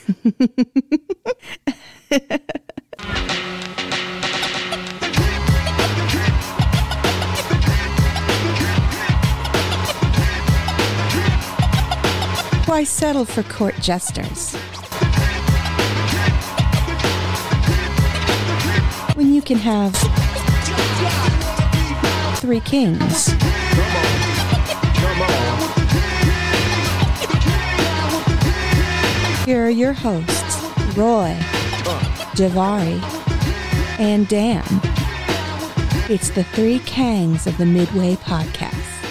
Why settle for court jesters when you can have 3 kings? Here are your hosts, Roy, Javari, and Dan. It's the 3 Kangs of the Midway Podcast.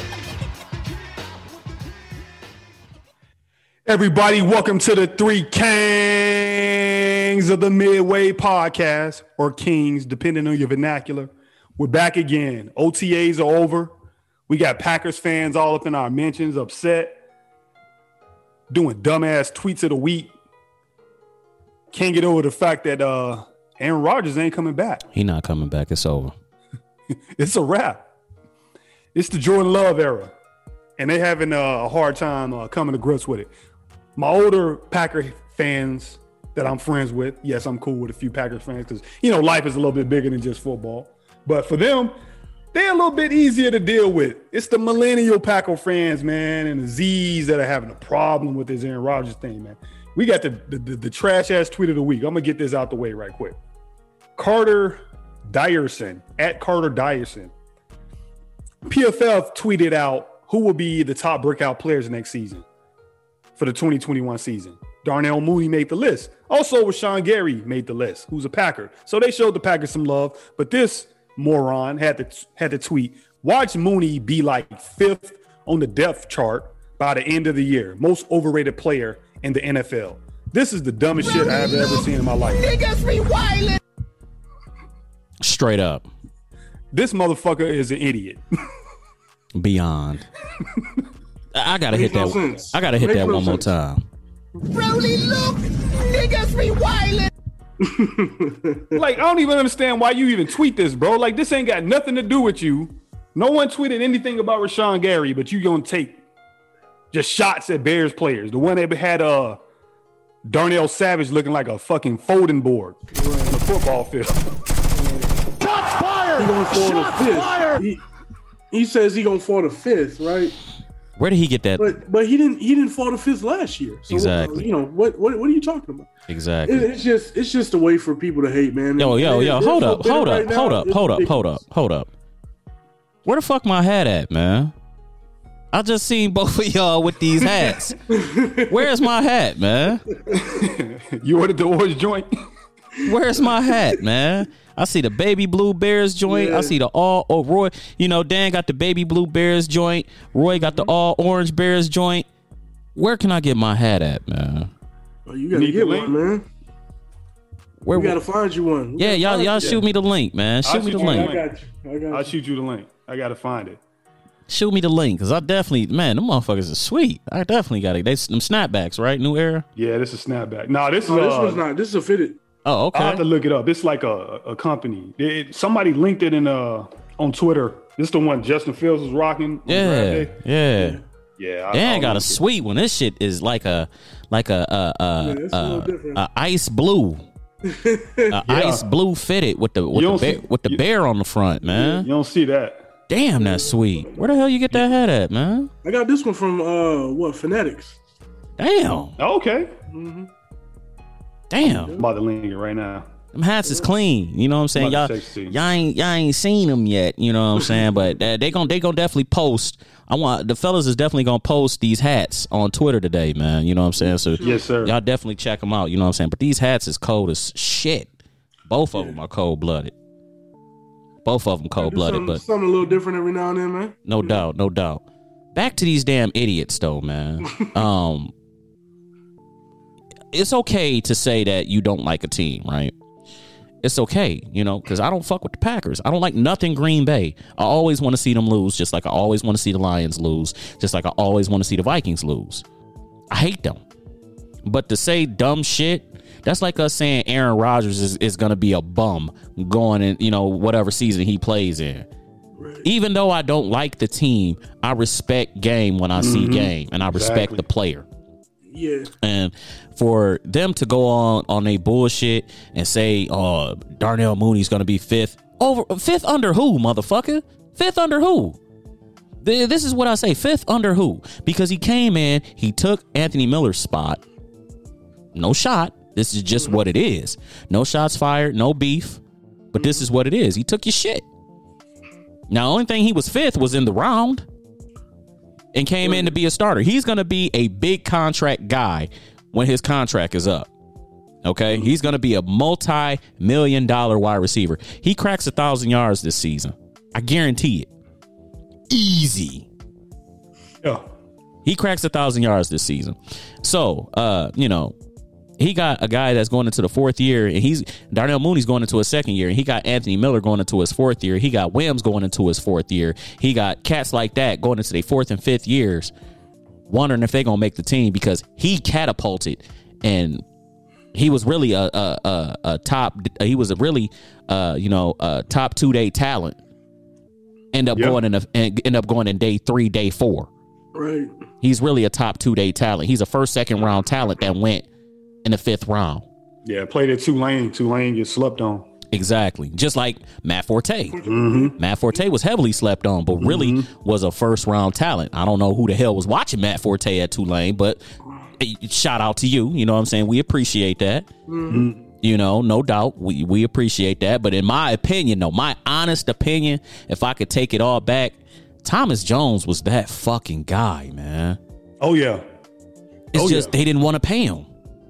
Everybody, welcome to the 3 Kangs of the Midway Podcast, or Kings, depending on your vernacular. We're back again. OTAs are over. We got Packers fans all up in our mentions, upset, doing dumbass tweets of the week. Can't get over the fact that Aaron Rodgers ain't coming back. He not coming back. It's over. It's a wrap. It's the Jordan Love era, and they having a hard time coming to grips with it. My older Packer fans that I'm friends with, yes, I'm cool with a few Packers fans because, you know, life is a little bit bigger than just football. But for them, they're a little bit easier to deal with. It's the millennial Packer fans, man, and the Z's that are having a problem with this Aaron Rodgers thing, man. We got the trash-ass tweet of the week. I'm going to get this out the way right quick. Carter Dyerson, at Carter Dyerson. PFF tweeted out who will be the top breakout players next season for the 2021 season. Darnell Mooney made the list. Also, Rashawn Gary made the list, who's a Packer. So they showed the Packers some love. But this moron had to tweet, watch Mooney be like 5th on the depth chart by the end of the year. Most overrated player in the NFL. This is the dumbest shit I have ever seen in my life. Niggas be wildin'. Straight up. This motherfucker is an idiot. Beyond. I gotta hit that. I gotta hit that one more time. Really, look, niggas be wildin'. Like, I don't even understand why you even tweet this, bro. Like, this ain't got nothing to do with you. No one tweeted anything about Rashawn Gary, but you gonna take just shots at Bears players. The one that had Darnell Savage looking like a fucking folding board on the football field. Shots fired! He going for the 5th. He says he gonna fall the 5th, right? Where did he get that? But he didn't fall the 5th last year. So exactly. What are you talking about? Exactly. It's just a way for people to hate, man. Yo, hold up. Where the fuck my hat at, man? I just seen both of y'all with these hats. Where's my hat, man? You ordered the orange joint? Where's my hat, man? I see the baby blue Bears joint. Yeah. I see the Roy. You know, Dan got the baby blue Bears joint. Roy got the all orange Bears joint. Where can I get my hat at, man? Oh, you gotta get one, man. We gotta find you one. Yeah, y'all shoot me the link, man. Shoot me the link. I got you. I'll shoot you the link. I gotta find it. Shoot me the link, because I definitely, man, them motherfuckers are sweet. I definitely got it. They them snapbacks, right? New era? Yeah, this is snapback. No, this one's not. This is a fitted. Oh, okay. I'll have to look it up. It's like a company. Somebody linked it in on Twitter. This is the one Justin Fields was rocking. Yeah. Dan got a it. Sweet one. This shit is like a ice blue. Ice blue fitted with the bear on the front, man. You don't see that. Damn, that's sweet. Where the hell you get that hat at, man? I got this one from Fanatics. Damn. Okay. Mm-hmm. Damn. I'm about to link it right now. Them hats is clean. You know what I'm saying? Y'all ain't seen them yet. You know what I'm saying? But they gonna definitely post. The fellas is definitely gonna post these hats on Twitter today, man. You know what I'm saying? So yes, sir. Y'all definitely check them out. You know what I'm saying? But these hats is cold as shit. Both of them are cold blooded. Both of them cold blooded, but something a little different every now and then, man. No doubt. Back to these damn idiots, though, man. It's okay to say that you don't like a team, right? It's okay, you know, because I don't fuck with the Packers. I don't like nothing Green Bay. I always want to see them lose, just like I always want to see the Lions lose, just like I always want to see the Vikings lose. I hate them. But to say dumb shit, that's like us saying Aaron Rodgers is going to be a bum going in, you know, whatever season he plays in. Right. Even though I don't like the team, I respect game when I see game, and I respect the player. Yeah. And for them to go on a bullshit and say, "Oh, Darnell Mooney's going to be fifth under who, motherfucker? Fifth under who?" This is what I say: fifth under who? Because he came in, he took Anthony Miller's spot. No shot. This is just what it is. No shots fired. No beef. But this is what it is. He took your shit. Now, the only thing he was fifth was in the round. And came in to be a starter. He's going to be a big contract guy when his contract is up. Okay? He's going to be a multi-million-dollar wide receiver. He cracks 1,000 yards this season. I guarantee it. Easy. Yeah. He cracks 1,000 yards this season. So, he got a guy that's going into the fourth year, and Darnell Mooney's going into his second year, and he got Anthony Miller going into his fourth year. He got Williams going into his fourth year. He got cats like that going into their fourth and fifth years, wondering if they're going to make the team because he catapulted, and he was really a top 2-day talent. End up going in day 3, day 4. Right. He's really a top 2-day talent. He's a first, second round talent that went in the 5th round. Yeah, played at Tulane. Tulane gets slept on. Exactly. Just like Matt Forte. Mm-hmm. Matt Forte was heavily slept on, but really was a first round talent. I don't know who the hell was watching Matt Forte at Tulane, but shout out to you. You know what I'm saying? We appreciate that. Mm-hmm. No doubt. We appreciate that. But in my opinion, my honest opinion, if I could take it all back, Thomas Jones was that fucking guy, man. Oh, yeah. It's just they didn't want to pay him.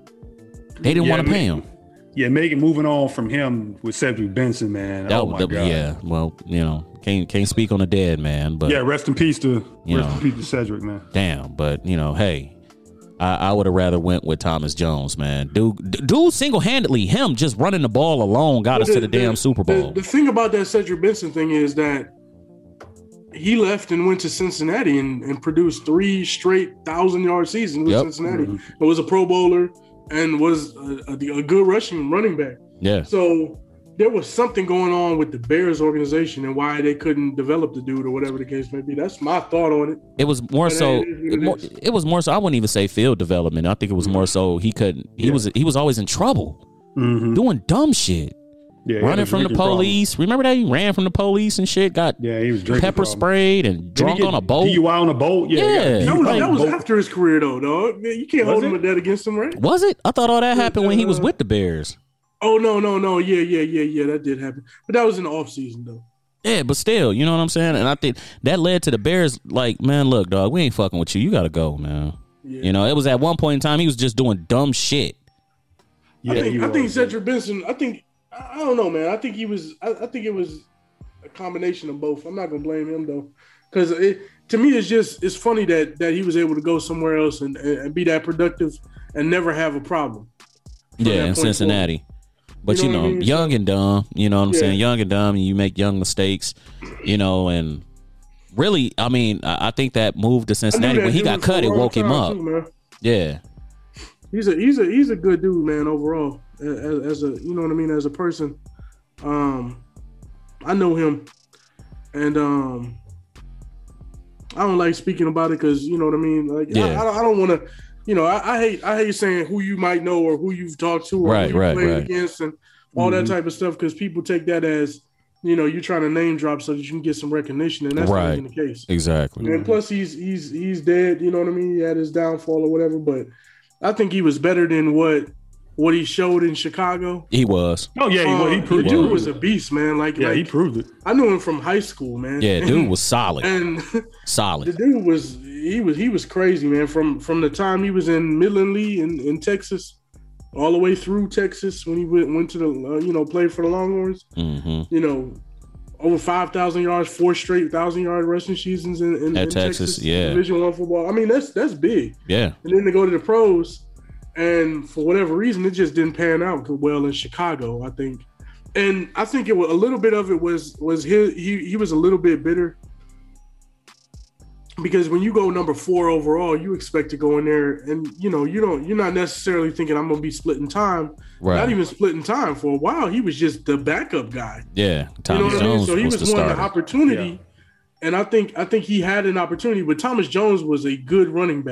They didn't want to pay him. Yeah, moving on from him with Cedric Benson, man. My God. Yeah, well, can't speak on the dead, man. But yeah, rest in peace to Cedric, man. Damn, but hey, I would have rather went with Thomas Jones, man. Dude, single-handedly, him just running the ball alone got us to the damn Super Bowl. The thing about that Cedric Benson thing is that he left and went to Cincinnati and produced 3 straight 1,000-yard seasons with Cincinnati. Mm-hmm. It was a Pro Bowler and was a good running back. Yeah. So there was something going on with the Bears organization and why they couldn't develop the dude or whatever the case may be. That's my thought on it. It was more so. It was more so. I wouldn't even say field development. I think it was more so he couldn't. He was always in trouble, doing dumb shit. Yeah, running from the police. Problem. Remember that he ran from the police and shit? He was drinking pepper sprayed and drunk on a boat. DUI on a boat? Yeah. That was after his career, though, dog. Man, you can't hold him with that against him, right? Was it? I thought all that happened when he was with the Bears. Oh, no. Yeah, that did happen. But that was in the offseason, though. Yeah, but still, you know what I'm saying? And I think that led to the Bears, like, man, look, dog, we ain't fucking with you. You got to go, man. Yeah. It was at one point in time, he was just doing dumb shit. Yeah, I think Cedric Benson, I don't know, man. I think it was a combination of both. I'm not gonna blame him though, because to me it's funny that he was able to go somewhere else and be that productive and never have a problem. Yeah, in Cincinnati. Forward. But young and dumb. You know what I'm saying? Young and dumb, and you make young mistakes. And really, I think that move to Cincinnati when he got cut, it woke him up. Too, yeah, he's a good dude, man. Overall. As a as a person, I know him, and I don't like speaking about it because you know what I mean. Like I don't want to, I hate saying who you might know or who you've talked to or who you played against and all that type of stuff because people take that as you're trying to name drop so that you can get some recognition, and that's not even the case. Exactly. And plus he's dead. You know what I mean? He had his downfall or whatever, but I think he was better than what he showed in Chicago. He was. Oh, yeah, he proved it. The dude was a beast, man. He proved it. I knew him from high school, man. Yeah, dude was solid. And solid. The dude was crazy, man. From the time he was in Midland Lee in Texas, all the way through Texas when he went to the play for the Longhorns. Mm-hmm. Over 5,000 yards, 4 straight 1,000-yard rushing seasons in Texas. Division I football. That's big. Yeah. And then to go to the pros. And for whatever reason, it just didn't pan out well in Chicago, I think. And I think it was a little bit of it was he was a little bit bitter because when you go number 4 overall, you expect to go in there and you're not necessarily thinking I'm gonna be splitting time. Right. Not even splitting time for a while. He was just the backup guy. Yeah, Thomas Jones. So he was wanting the opportunity, and I think he had an opportunity. But Thomas Jones was a good running back.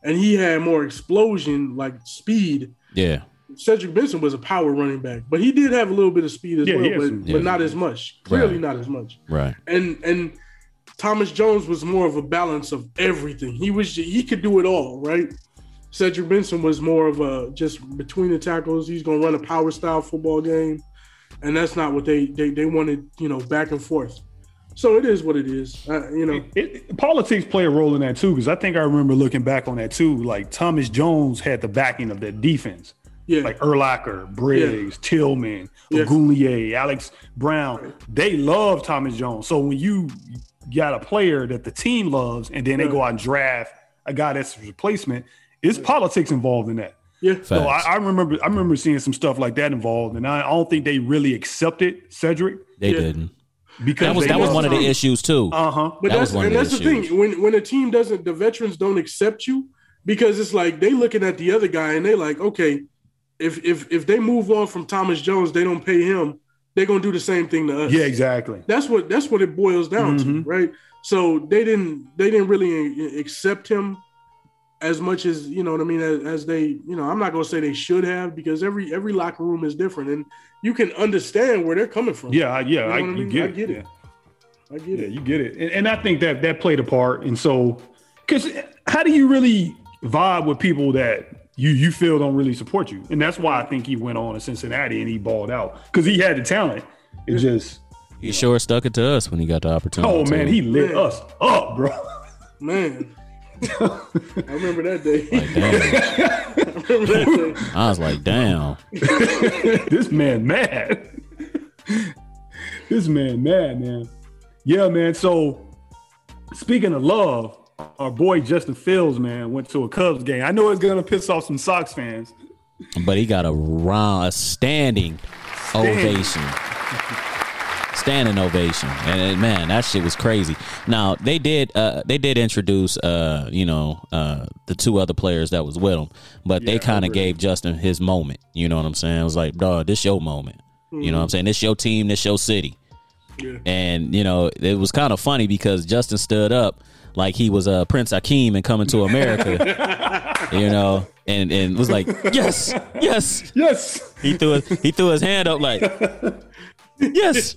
and he had more explosion, like speed. Yeah. Cedric Benson was a power running back, but he did have a little bit of speed as well, but not as much. Clearly not as much. Right. And Thomas Jones was more of a balance of everything. He could do it all, right? Cedric Benson was more of a just between the tackles. He's going to run a power style football game, and that's not what they wanted, back and forth. So it is what it is, Politics play a role in that too, because I think I remember looking back on that too. Like Thomas Jones had the backing of that defense. Yeah. Like Urlacher, Briggs, Tillman, Ogunleye, Alex Brown. They love Thomas Jones. So when you got a player that the team loves and then they go out and draft a guy that's a replacement, it's politics involved in that. Yeah. So I remember seeing some stuff like that involved, and I don't think they really accepted Cedric. They didn't. Because that was one of the issues too. But that's the thing. When a team doesn't, the veterans don't accept you, because it's like they looking at the other guy and they like, okay, if they move on from Thomas Jones, they don't pay him, they're gonna do the same thing to us. Yeah, exactly. That's what it boils down to, right? So they didn't really accept him as much as, as they, I'm not gonna say they should have, because every locker room is different, and you can understand where they're coming from. Yeah, I get it. You get it, and I think that played a part. And so, because how do you really vibe with people that you feel don't really support you? And that's why I think he went on to Cincinnati and he balled out, because he had the talent. It just he sure stuck it to us when he got the opportunity. Oh man, he lit us up, bro. Man. I remember that day. I was like, damn. This man mad. This man mad, man. Yeah, man. So speaking of love, our boy Justin Fields, man, went to a Cubs game. I know it's gonna piss off some Sox fans, but he got a standing ovation. Standing ovation, and man, that shit was crazy. Now they did introduce the two other players that was with him, but they kind of gave Justin his moment. You know what I'm saying? It was like, dog, this your moment. You know what I'm saying? This your team, this your city. Yeah. And it was kind of funny because Justin stood up like he was Prince Hakeem and Coming to America. And was like, yes. He threw his hand up like, yes.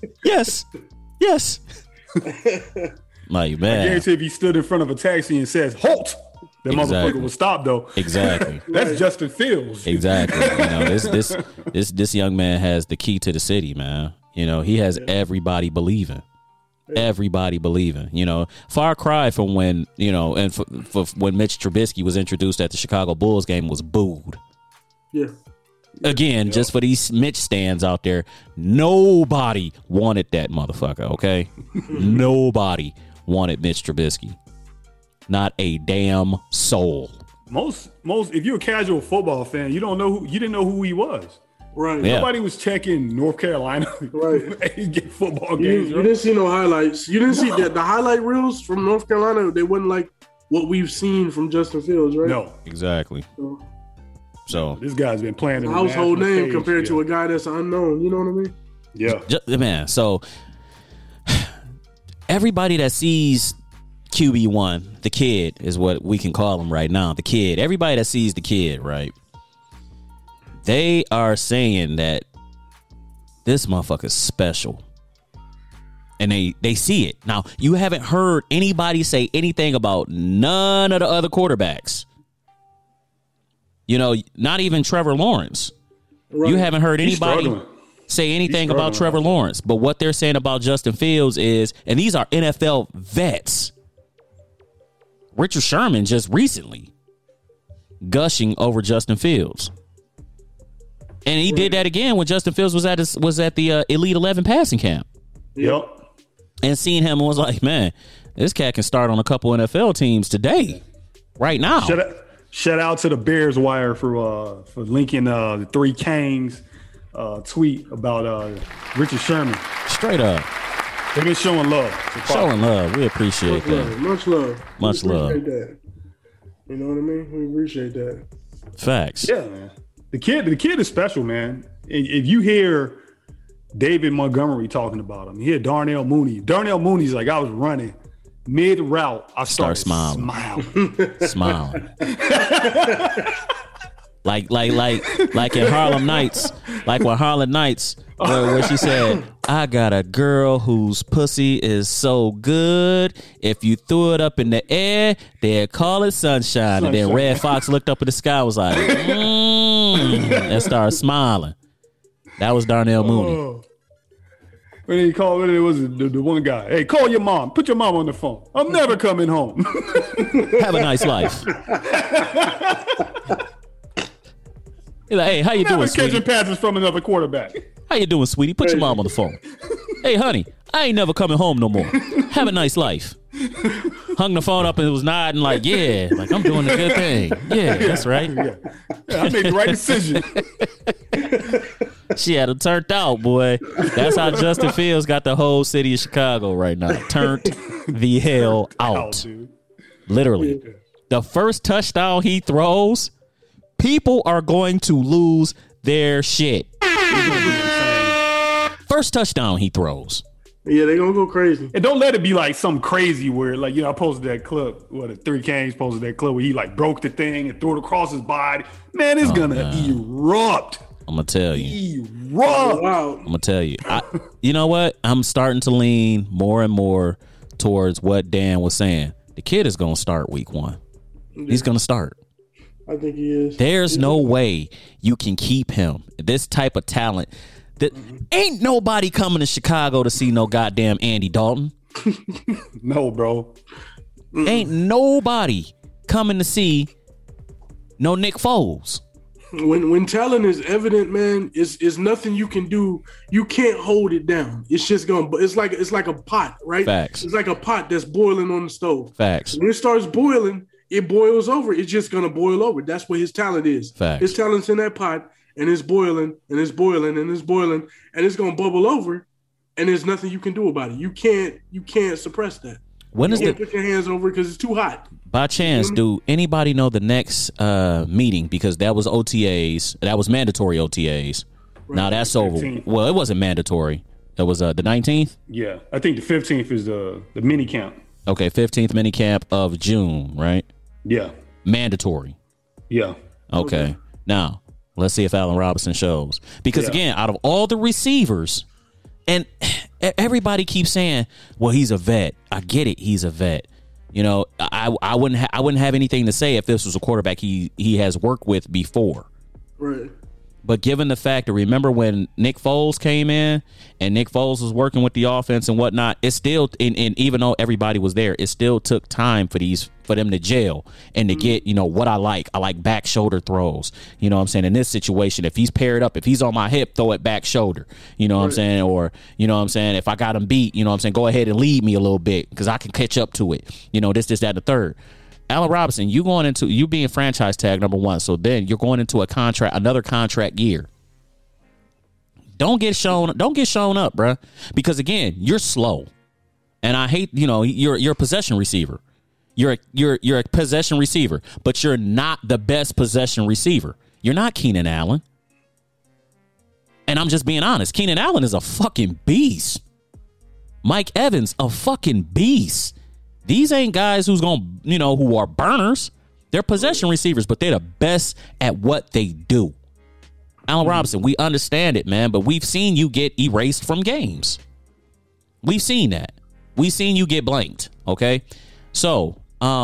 Like, man, I guarantee if he stood in front of a taxi and says halt, that motherfucker will stop though. Exactly. That's Justin Fields. Exactly. This young man has the key to the city, man. He has everybody believing. Everybody believing. Far cry from when and for when Mitch Trubisky was introduced at the Chicago Bulls game was booed. Yeah. Again, just for these Mitch stands out there, nobody wanted that motherfucker, okay? Nobody wanted Mitch Trubisky. Not a damn soul. Most if you're a casual football fan, you didn't know who he was. Right. Yeah. Nobody was checking North Carolina football games. You didn't see no highlights. You didn't see the highlight reels from North Carolina. They wasn't like what we've seen from Justin Fields, right? No. Exactly. So this guy's been playing in a household name stage, compared to a guy that's unknown. You know what I mean? Yeah. Man, so everybody that sees QB1, the kid is what we can call him right now. The kid. Everybody that sees the kid, right? They are saying that this motherfucker's special. And they see it. Now, you haven't heard anybody say anything about none of the other quarterbacks. Not even Trevor Lawrence. Right. You haven't heard anybody say anything about Trevor Lawrence. But what they're saying about Justin Fields is, and these are NFL vets, Richard Sherman just recently gushing over Justin Fields. And he did that again when Justin Fields was at the Elite 11 passing camp. Yep. And seeing him was like, man, this cat can start on a couple NFL teams today, right now. Shout out to the Bears Wire for linking the Three Kangs tweet about Richard Sherman. Straight up. They've been showing love. Showing love. We appreciate that. Much love. Much love. That. You know what I mean? We appreciate that. Facts. Yeah, man. The kid is special, man. If you hear David Montgomery talking about him, you hear Darnell Mooney. Darnell Mooney's like, I was running mid route, I Start started smiling. like in Harlem Nights, like when Harlem Nights, where she said, "I got a girl whose pussy is so good. If you threw it up in the air, they'd call it sunshine." And then Red Fox looked up in the sky, and was like, and started smiling. That was Darnell Mooney. When he called, it was the one guy. Hey, call your mom. Put your mom on the phone. I'm never coming home. Have a nice life. He's like, hey, how you doing, sweetie? Catching passes from another quarterback. How you doing, sweetie? Put your mom on the phone. Hey, honey, I ain't never coming home no more. Have a nice life. Hung the phone up and was nodding like, yeah, like I'm doing a good thing. Yeah, that's right. Yeah, I made the right decision. She had him turned out, boy. That's how Justin Fields got the whole city of Chicago right now. Turned the hell out. Literally. The first touchdown he throws, people are going to lose their shit. First touchdown he throws. Yeah, they're going to go crazy. And don't let it be like some crazy where, like, I posted that clip. The Three Kings posted that clip where he, like, broke the thing and threw it across his body. Man, it's going to erupt. I'm going to tell you. Erupt. Wow. I'm going to tell you. You know what? I'm starting to lean more and more towards what Dan was saying. The kid is going to start week 1. Yeah. He's going to start. I think he is. There's no way you can keep him. This type of talent. Ain't nobody coming to Chicago to see no goddamn Andy Dalton. No, bro. Ain't nobody coming to see no Nick Foles. When talent is evident, man, it's nothing you can do. You can't hold it down. It's just it's like a pot, right? Facts. It's like a pot that's boiling on the stove. Facts. When it starts boiling, it boils over. It's just gonna boil over. That's what his talent is. Facts. His talent's in that pot, and it's boiling, and it's boiling, and it's boiling, and it's gonna bubble over, and there's nothing you can do about it. You can't suppress that. When you is can't put your hands over it because it's too hot. By chance, do anybody know the next meeting? Because that was OTAs. That was mandatory OTAs. Right. Now that's over. 15th. Well, it wasn't mandatory. It was the 19th? Yeah. I think the 15th is the mini camp. Okay, 15th mini camp of June, right? Yeah. Mandatory. Yeah. Okay. Now, let's see if Allen Robinson shows. Because, again, out of all the receivers, and everybody keeps saying, well, he's a vet. I get it. He's a vet. I wouldn't have anything to say if this was a quarterback he has worked with before. Right. But given the fact that, remember when Nick Foles came in and Nick Foles was working with the offense and whatnot, it still, and even though everybody was there, it still took time for them to gel and to get, what I like. I like back shoulder throws. You know what I'm saying? In this situation, if he's paired up, if he's on my hip, throw it back shoulder. You know what I'm saying? Or, you know what I'm saying? If I got him beat, you know what I'm saying? Go ahead and lead me a little bit because I can catch up to it. This, that, and the third. Allen Robinson, you being franchise tag number 1, so then you're going into another contract year. Don't get shown up, bruh. Because again, you're slow. And I hate, you're a possession receiver. You're a possession receiver, but you're not the best possession receiver. You're not Keenan Allen. And I'm just being honest. Keenan Allen is a fucking beast. Mike Evans, a fucking beast. These ain't guys who are burners. They're possession receivers, but they're the best at what they do. Allen Robinson, we understand it, man, but we've seen you get erased from games. We've seen that. We've seen you get blanked, okay? So,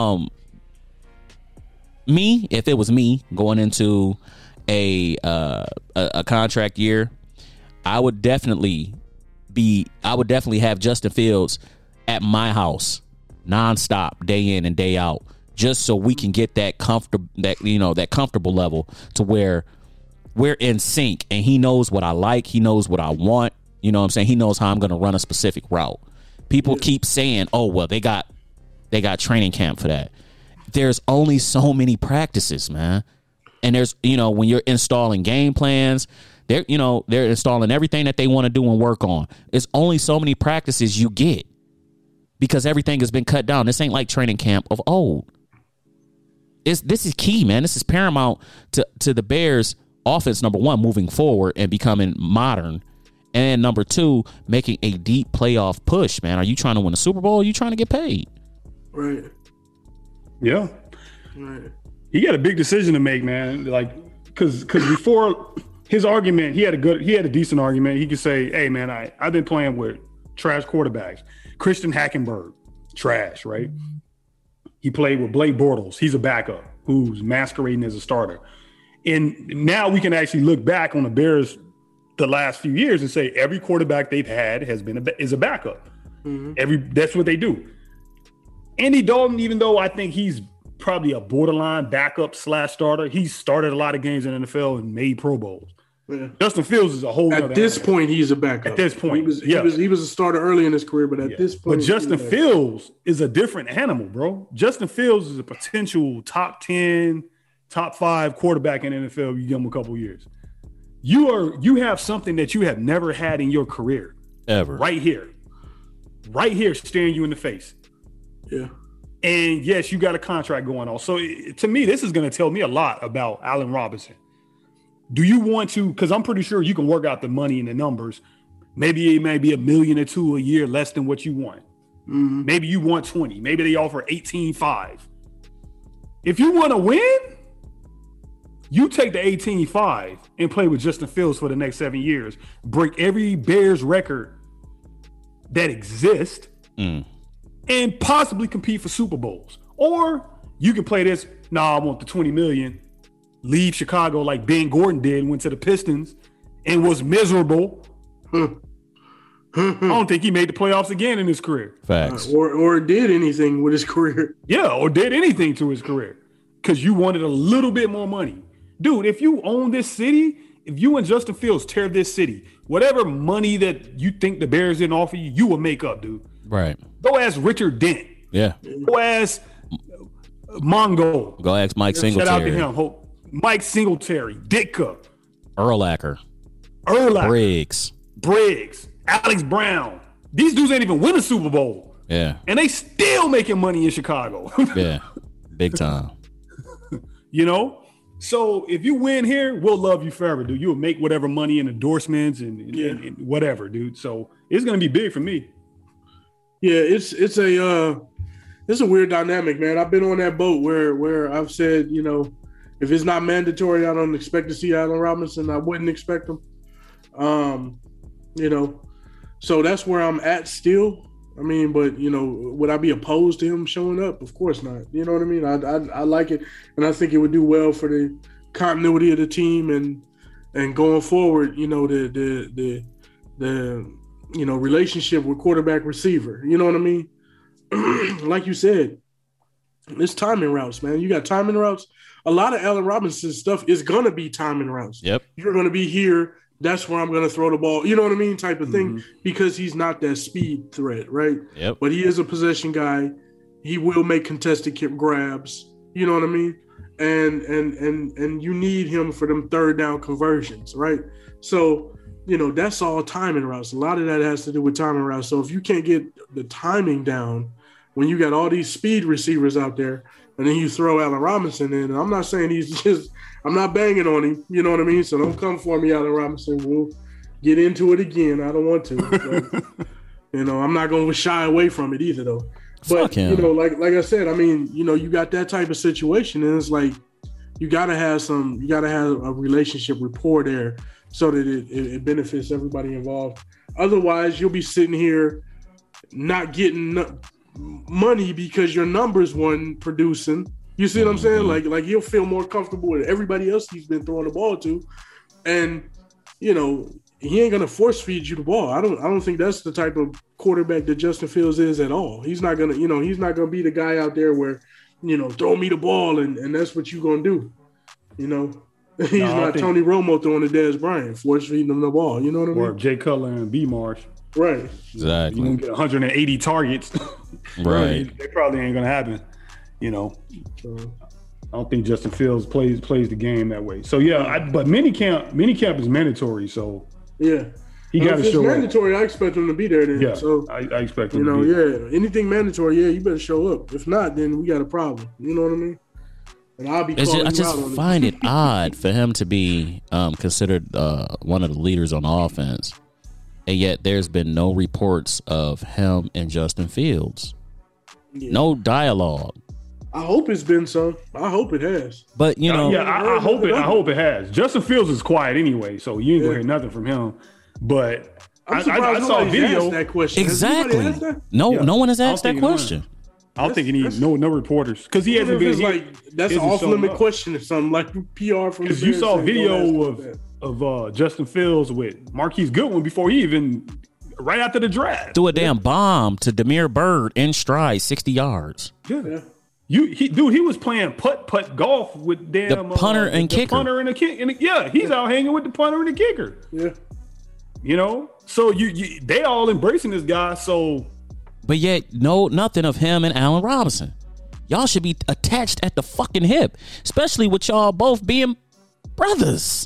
if it was me going into a contract year, I would definitely have Justin Fields at my house nonstop, day in and day out, just so we can get that comfortable level to where we're in sync and he knows what I like, he knows what I want, you know what I'm saying? He knows how I'm going to run a specific route. People keep saying, "Oh, well, they got training camp for that." There's only so many practices, man. And there's, when you're installing game plans, they're installing everything that they want to do and work on. It's only so many practices you get because everything has been cut down. This ain't like training camp of old. This is key, man. This is paramount to the Bears' offense, number 1, moving forward and becoming modern. And number 2, making a deep playoff push, man. Are you trying to win a Super Bowl or are you trying to get paid? Right. Yeah. Right. He got a big decision to make, man. Like, because before his argument, he had a decent argument. He could say, "Hey, man, I've been playing with trash quarterbacks. Christian Hackenberg, trash, right? He played with Blake Bortles. He's a backup who's masquerading as a starter. And now we can actually look back on the Bears the last few years and say every quarterback they've had is a backup. Mm-hmm. That's what they do. Andy Dalton, even though I think he's probably a borderline backup / starter, he's started a lot of games in the NFL and made Pro Bowls. Yeah. Justin Fields is a whole at this point he's a backup. At this point, he was a starter early in his career, but at this point, but Justin Fields is a different animal, bro. Justin Fields is a potential top 10, top 5 quarterback in the NFL. You give him a couple years. You have something that you have never had in your career ever. Right here, staring you in the face. Yeah. And yes, you got a contract going on. So to me, this is going to tell me a lot about Allen Robinson. Do you want to, because I'm pretty sure you can work out the money and the numbers. Maybe it may be $1 million or $2 million a year less than what you want. Mm-hmm. Maybe you want 20. Maybe they offer 18.5. If you want to win, you take the 18.5 and play with Justin Fields for the next 7 years. Break every Bears record that exists and possibly compete for Super Bowls. Or you can play this, I want the 20 million. Leave Chicago like Ben Gordon did, went to the Pistons and was miserable. I don't think he made the playoffs again in his career. Facts. Or did anything with his career. Yeah, or did anything to his career. Because you wanted a little bit more money. Dude, if you own this city, if you and Justin Fields tear this city, whatever money that you think the Bears didn't offer you, you will make up, dude. Right. Go ask Richard Dent. Yeah. Go ask Mongo. Go ask Mike Singletary. Shout out to him. Mike Singletary, Ditka, Urlacher, Briggs, Alex Brown. These dudes ain't even win a Super Bowl. Yeah. And they still making money in Chicago. Yeah. Big time. You know? So if you win here, we'll love you forever, dude. You'll make whatever money in endorsements and whatever, dude. So it's going to be big for me. Yeah, it's a weird dynamic, man. I've been on that boat where I've said, if it's not mandatory, I don't expect to see Allen Robinson. I wouldn't expect him. So that's where I'm at still. I mean, but would I be opposed to him showing up? Of course not. You know what I mean? I like it, and I think it would do well for the continuity of the team and going forward. The relationship with quarterback receiver. You know what I mean? Like you said, it's timing routes, man. You got timing routes. A lot of Allen Robinson stuff is going to be timing routes. Yep. You're going to be here. That's where I'm going to throw the ball. You know what I mean? Type of thing, because he's not that speed threat, right? Yep. But he is a possession guy. He will make contested grabs. You know what I mean? And you need him for them third down conversions, right? So, that's all timing routes. A lot of that has to do with timing routes. So if you can't get the timing down when you got all these speed receivers out there, and then you throw Allen Robinson in, and I'm not saying I'm not banging on him, you know what I mean? So don't come for me, Allen Robinson. We'll get into it again. I don't want to. But, I'm not going to shy away from it either, though. But, like I said, I mean, you got that type of situation, and it's like you got to have a relationship rapport there so that it benefits everybody involved. Otherwise, you'll be sitting here not getting money because your numbers weren't producing. You see what I'm saying? Like he'll feel more comfortable with everybody else he's been throwing the ball to, and he ain't gonna force feed you the ball. I don't think that's the type of quarterback that Justin Fields is at all. He's not gonna be the guy out there where throw me the ball and that's what you gonna do. He's not Tony Romo throwing to Dez Bryant, force feeding him the ball. You know what I mean? Or Jay Cutler and B. Marsh. Right. Exactly. You gonna get 180 targets. Right. They probably ain't gonna happen. I don't think Justin Fields plays the game that way. So but minicamp is mandatory. So yeah, he got to show up. If it's mandatory, I expect him to be there. Then so I expect him to be there. Anything mandatory, you better show up. If not, then we got a problem. You know what I mean? And I'll be. I just find it odd for him to be considered one of the leaders on offense, and yet there's been no reports of him and Justin Fields Yeah. No dialogue. I hope it's been some. I hope it has. But you know, I hope it has. Justin Fields is quiet anyway, so you ain't gonna hear nothing from him. But I'm surprised I saw a video. asked that question. exactly. Asked that? No Yeah. one has I don't asked that think anyone- question. I don't think he needs no reporters because he hasn't been. It's like that's an off limit question or something like PR from. Because you saw a Bears saying, video "Don't ask of Justin Fields with Marquise Goodwin before he even right after the draft. Threw a damn bomb to Demir Bird in stride, 60 yards. Yeah. He was playing putt golf with damn The punter and the kicker. punter and the kick. And he's out hanging with the punter and the kicker. Yeah. You know, so they all embracing this guy. So, But yet, nothing of him and Allen Robinson. Y'all should be attached at the fucking hip, especially with y'all both being brothers.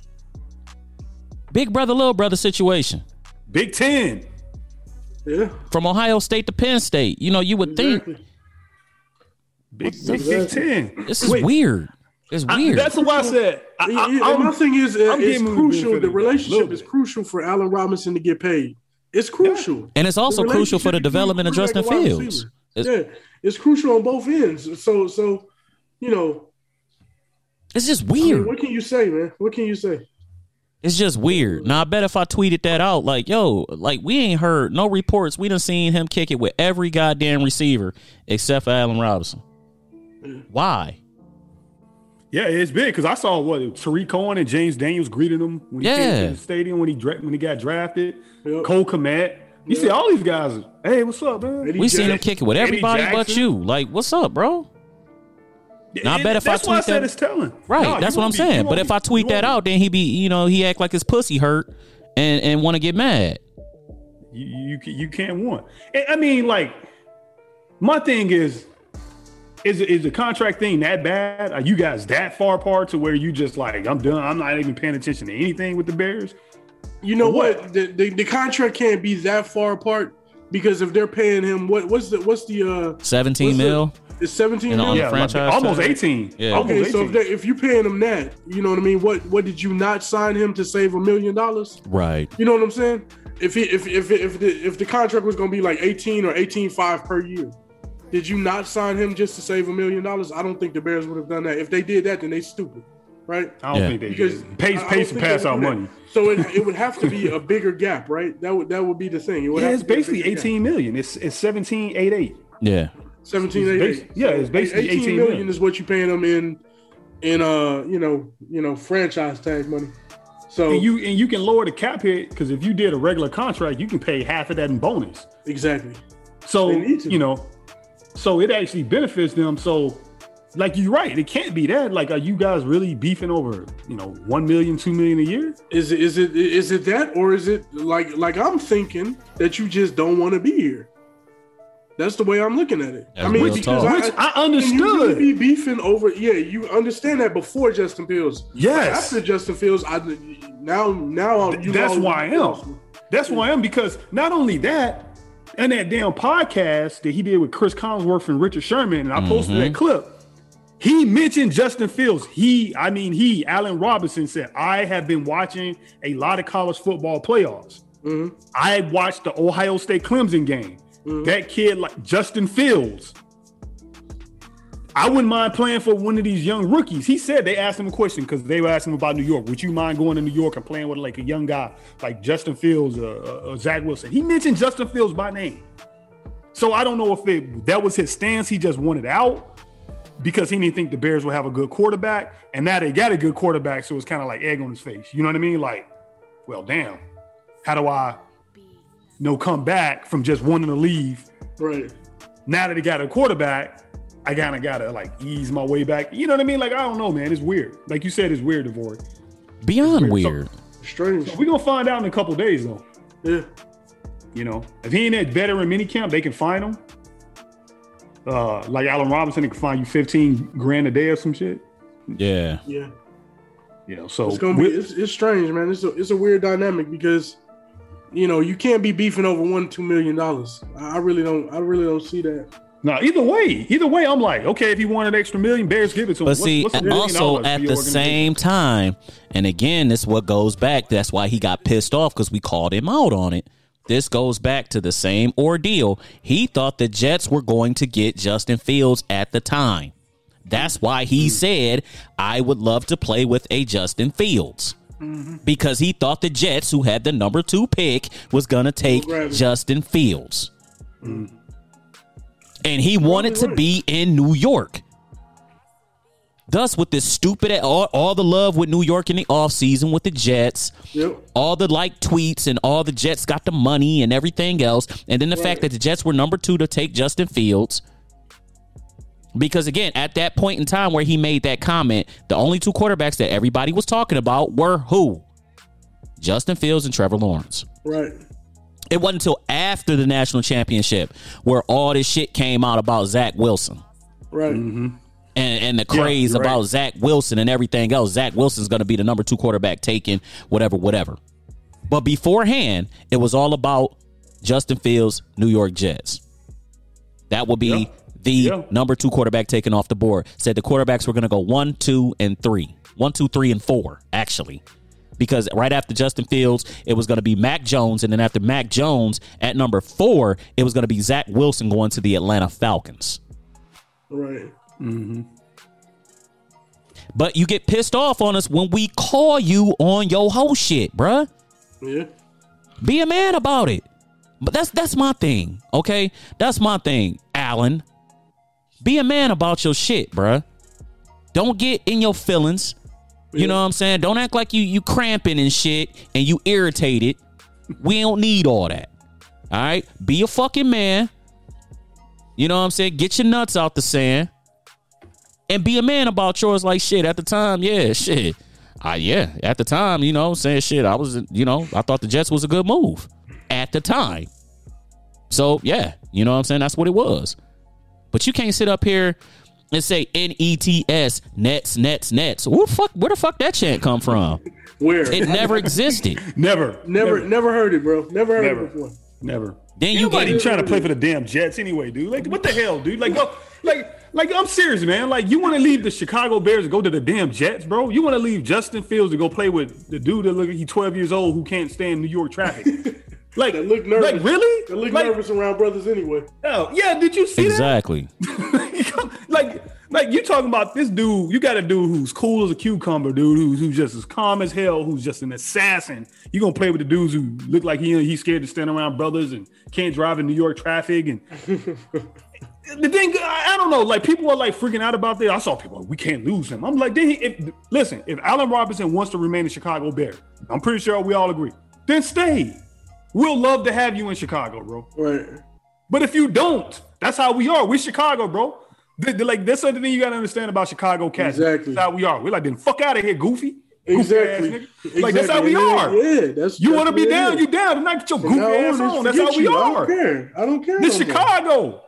Big brother, little brother situation. Big Ten. Yeah. From Ohio State to Penn State. You know, you would think Big Ten. this is weird. It's weird. That's what I said. My thing is, I'm it's giving him the crucial. benefit The of the doubt, relationship little is bit. crucial for Allen Robinson to get paid. It's crucial. And it's also The crucial for the relationship development of between Justin quarterback and wide Fields. receiver. It's crucial on both ends. So you know, It's just I mean, weird. what can you say, man? What can you say? It's just weird. Now, I bet if I tweeted that out, like, yo, like, we ain't heard no reports. We done seen him kick it with every goddamn receiver except for Allen Robinson. Why? Yeah, it's big because I saw Tariq Cohen and James Daniels greeting him when he came to the stadium when he got drafted. Yep. Cole Kmet. You see all these guys. Hey, what's up, man? Eddie We seen him Jackson. kick it with everybody but Jackson. you. Like, what's up, bro? Now, I bet if I That's why I tweet said that, it's telling. right? No, That's you what I'm won't be- saying. you But won't if be- I tweet you that won't out, then he act like his pussy hurt and want to get mad. You can't want. And I mean, like, my thing is the contract thing that bad? Are you guys that far apart to where you just like, I'm done? I'm not even paying attention to anything with the Bears. You know What? what? The contract can't be that far apart because if they're paying him, what's the 17 mil. It's 17 And on million? the franchise almost tag. 18. Yeah. Almost Okay, so 18. if you're paying him that, you know what I mean? What did you not sign him to save $1 million? Right. You know what I'm saying? If the contract was going to be like 18 or 18.5 per year, did you not sign him just to save $1 million? I don't think the Bears would have done that. If they did that, then they stupid, right? I don't Yeah. think they Because did. Pace I don't to think pass they out would do that. money. So it would have to be a bigger gap, right? That would be the thing. It would Yeah, have it's to be a basically bigger gap. 18 million. It's 17.88. Yeah. 17, It's it's basically 18 million million. is what you're paying them in franchise tag money. So And you can lower the cap hit because if you did a regular contract, you can pay half of that in bonus. exactly. So They need to. So it actually benefits them. So, like you're right, it can't be that. Like, are you guys really beefing over 1 million, 2 million a year? Is it that, or is it like I'm thinking that you just don't want to be here? That's the way I'm looking at it. That's I mean, real because talk. Which I and you really understood. be beefing over. Yeah, you understand that before Justin Fields. Yes. After Justin Fields, That's why I am. That's why I am, because not only that, and that damn podcast that he did with Chris Collinsworth and Richard Sherman, and I posted that clip, he mentioned Justin Fields. Allen Robinson said, I have been watching a lot of college football playoffs. I watched the Ohio State Clemson game. That kid, like Justin Fields, I wouldn't mind playing for one of these young rookies. He said they asked him a question because they were asking him about New York. Would you mind going to New York and playing with like a young guy like Justin Fields or Zach Wilson? He mentioned Justin Fields by name. So I don't know if that was his stance. He just wanted out because he didn't think the Bears would have a good quarterback. And now they got a good quarterback, so it's kind of like egg on his face. You know what I mean? Like, well, damn, how do I come back from just wanting to leave? Right. Now that he got a quarterback, I kind of got to like ease my way back. You know what I mean? Like, I don't know, man. It's weird. Like you said, it's weird, Devore. Beyond weird. Strange. We're going to find out in a couple days, though. Yeah. If he ain't at veteran minicamp, they can find him. Like Allen Robinson, they can find you $15,000 a day or some shit. Yeah. Yeah. So It's gonna be. It's strange, man. It's a weird dynamic because, you can't be beefing over $1-2 million. I really don't see that. now either way, I'm like, okay, if he wanted an extra million, Bears give it to him. But see, what's $1 million also for at your the organization? same time, and again, this is what goes back. That's why he got pissed off because we called him out on it. this goes back to the same ordeal. He thought the Jets were going to get Justin Fields at the time. That's why he said, I would love to play with a Justin Fields. Because he thought the Jets, who had the number 2 pick, was going to take Justin Fields. And he wanted to be in New York. Thus, with this stupid, all the love with New York in the offseason with the Jets, all the tweets and all the Jets got the money and everything else. And then the fact that the Jets were number 2 to take Justin Fields. Because, again, at that point in time where he made that comment, the only 2 quarterbacks that everybody was talking about were who? Justin Fields and Trevor Lawrence. Right. It wasn't until after the national championship where all this shit came out about Zach Wilson. Right. And the craze about Zach Wilson and everything else. Zach Wilson's going to be the number 2 quarterback taken, whatever. But beforehand, it was all about Justin Fields, New York Jets. That would be the number 2 quarterback taken off the board. Said the quarterbacks were going to go 1, 2, and 3. 1, 2, 3, and 4, actually. Because right after Justin Fields, it was going to be Mac Jones. And then after Mac Jones, at number 4, it was going to be Zach Wilson going to the Atlanta Falcons. Right. But you get pissed off on us when we call you on your whole shit, bruh. Yeah. Be a man about it. But that's my thing, okay? That's my thing, Alan. Be a man about your shit, bruh. Don't get in your feelings. You know what I'm saying? Don't act like you cramping and shit and you irritated. We don't need all that. All right? Be a fucking man. You know what I'm saying? Get your nuts out the sand. And be a man about yours like shit. At the time, shit. At the time, you know, saying shit. I thought the Jets was a good move. At the time. So, you know what I'm saying? That's what it was. But you can't sit up here and say N-E-T-S, Nets. Where the fuck that chant come from? Where? It never existed. Never heard it, bro. Never heard it before. Never. Then you get trying to play for the damn Jets anyway, dude. Like, what the hell, dude? Like, I'm serious, man. Like, you want to leave the Chicago Bears to go to the damn Jets, bro? You want to leave Justin Fields to go play with the dude that look like he's 12 years old who can't stand New York traffic? Like, they look nervous. Like, really? They look nervous around brothers anyway. Oh, yeah. Did you see exactly. that? Like you talking about this dude, you got a dude who's cool as a cucumber, dude, who's just as calm as hell, who's just an assassin. You gonna play with the dudes who look like he's scared to stand around brothers and can't drive in New York traffic. And the thing, I don't know, like people are like freaking out about this. I saw people, we can't lose him. I'm like, if Allen Robinson wants to remain a Chicago Bear, I'm pretty sure we all agree, then stay. We'll love to have you in Chicago, bro. Right. But if you don't, that's how we are. We're Chicago, bro. Like that's something you gotta understand about Chicago cats. Exactly. That's how we are. We're like, then fuck out of here, goofy. Exactly. Like that's how we are. Yeah, you want to be down, you down. Do not get your goofy ass on. That's how we are. I don't care. This Chicago.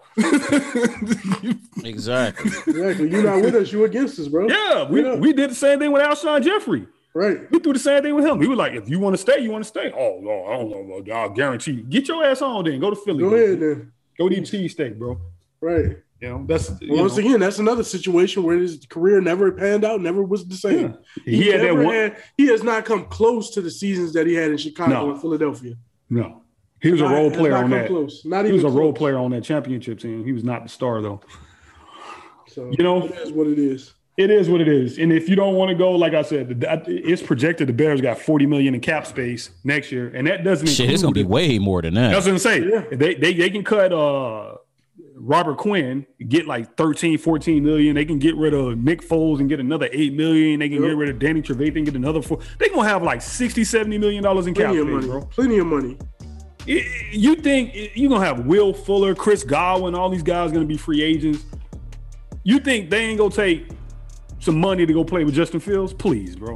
Exactly. You're not with us. You against us, bro. Yeah, we did the same thing with Alshon Jeffrey. Right. We do the same thing with him. He was like, if you want to stay, you want to stay. Oh, no, I don't know. I'll guarantee you. Get your ass on then. Go to Philly. Go ahead then. Go eat cheesesteak, bro. Right. You know, that's again, that's another situation where his career never panned out, never was the same. Yeah. He has not come close to the seasons that he had in Chicago and Philadelphia. No. He was a role player on that. He was a role player on that championship team. He was not the star though. So it is what it is. It is what it is. And if you don't want to go, like I said, it's projected the Bears got $40 million in cap space next year, and that doesn't include. It's gonna be way more than that. That's what I'm saying. Yeah. They can cut Robert Quinn, get like 13, 14 million. They can get rid of Nick Foles and get another 8 million. They can get rid of Danny Trevathan and get another 4. They're gonna have like $60, $70 million in cap space, bro. Plenty of money. You think you're gonna have Will Fuller, Chris Godwin, all these guys gonna be free agents? You think they ain't gonna take some money to go play with Justin Fields? Please, bro.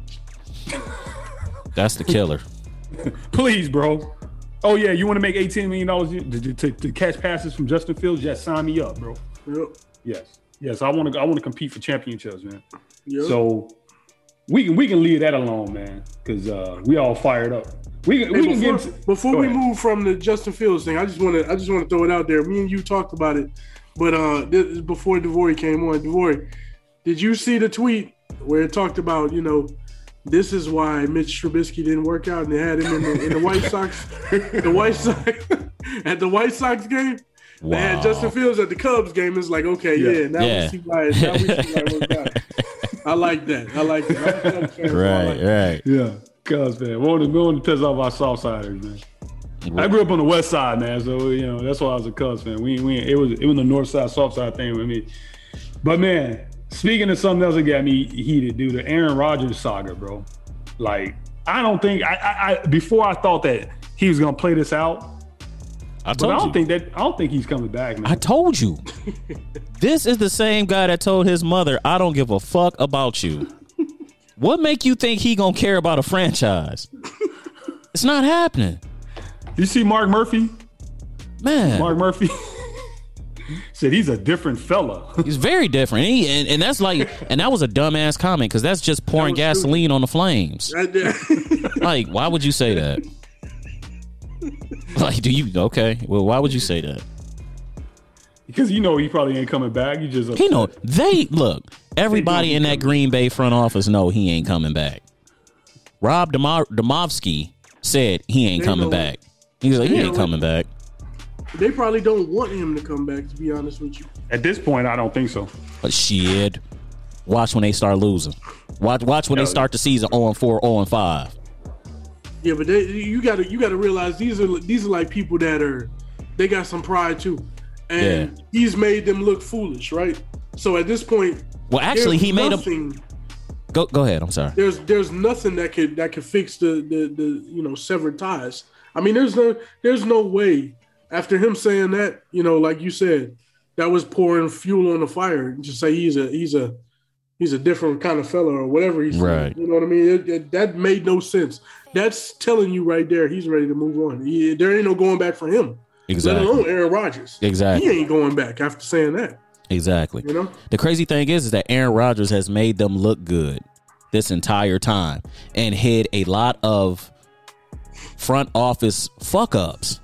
That's the killer. Please, bro. Oh yeah, you want to make $18 million to catch passes from Justin Fields? Yes, sign me up, bro. Yep. Yes. I want to compete for championships, man. Yep. So we can leave that alone, man, because we all fired up. Before we move from the Justin Fields thing, I just want to throw it out there. Me and you talked about it, but before DeVore came on, DeVore, did you see the tweet where it talked about this is why Mitch Trubisky didn't work out, and they had him in the White Sox. The White Sox at the White Sox game. Wow. They had Justin Fields at the Cubs game. It's like, okay, now we see why it worked out. I like that. I'm a Cubs fan, right. Yeah, Cubs fan. We want to piss off our Southsiders, man. I grew up on the West Side, man, so that's why I was a Cubs fan. It was the North Side, South Side thing with me. But man, speaking of something else that got me heated, dude, the Aaron Rodgers saga, bro. Like, I don't think before I thought that he was gonna play this out. I don't think he's coming back, man. I told you. This is the same guy that told his mother, "I don't give a fuck about you." What make you think he gonna care about a franchise? It's not happening. You see Mark Murphy? Man. Mark Murphy said he's a different fella. He's very different. And that's like, and that was a dumbass comment because that's just pouring gasoline on the flames. Like, why would you say that? Like, okay. Well, why would you say that? Because he probably ain't coming back. You just everybody in that Green Bay front office know he ain't coming back. Rob Demovsky said he ain't coming back. He's like, he ain't coming back. They probably don't want him to come back, to be honest with you. At this point, I don't think so. But shit, watch when they start losing. Watch when they start the season 0-4, 0-5. Yeah, but you gotta realize these are like people that they got some pride too, and he's made them look foolish, right? So at this point, well, actually, he made them. Go ahead. I'm sorry. There's nothing that could fix the severed ties. I mean, there's no way after him saying that, like you said, that was pouring fuel on the fire. Just say he's a different kind of fella or whatever he's saying. Right. You know what I mean? That made no sense. That's telling you right there he's ready to move on. There ain't no going back for him. Exactly. Let alone Aaron Rodgers. Exactly. He ain't going back after saying that. Exactly. The crazy thing is that Aaron Rodgers has made them look good this entire time and hid a lot of front office fuck ups.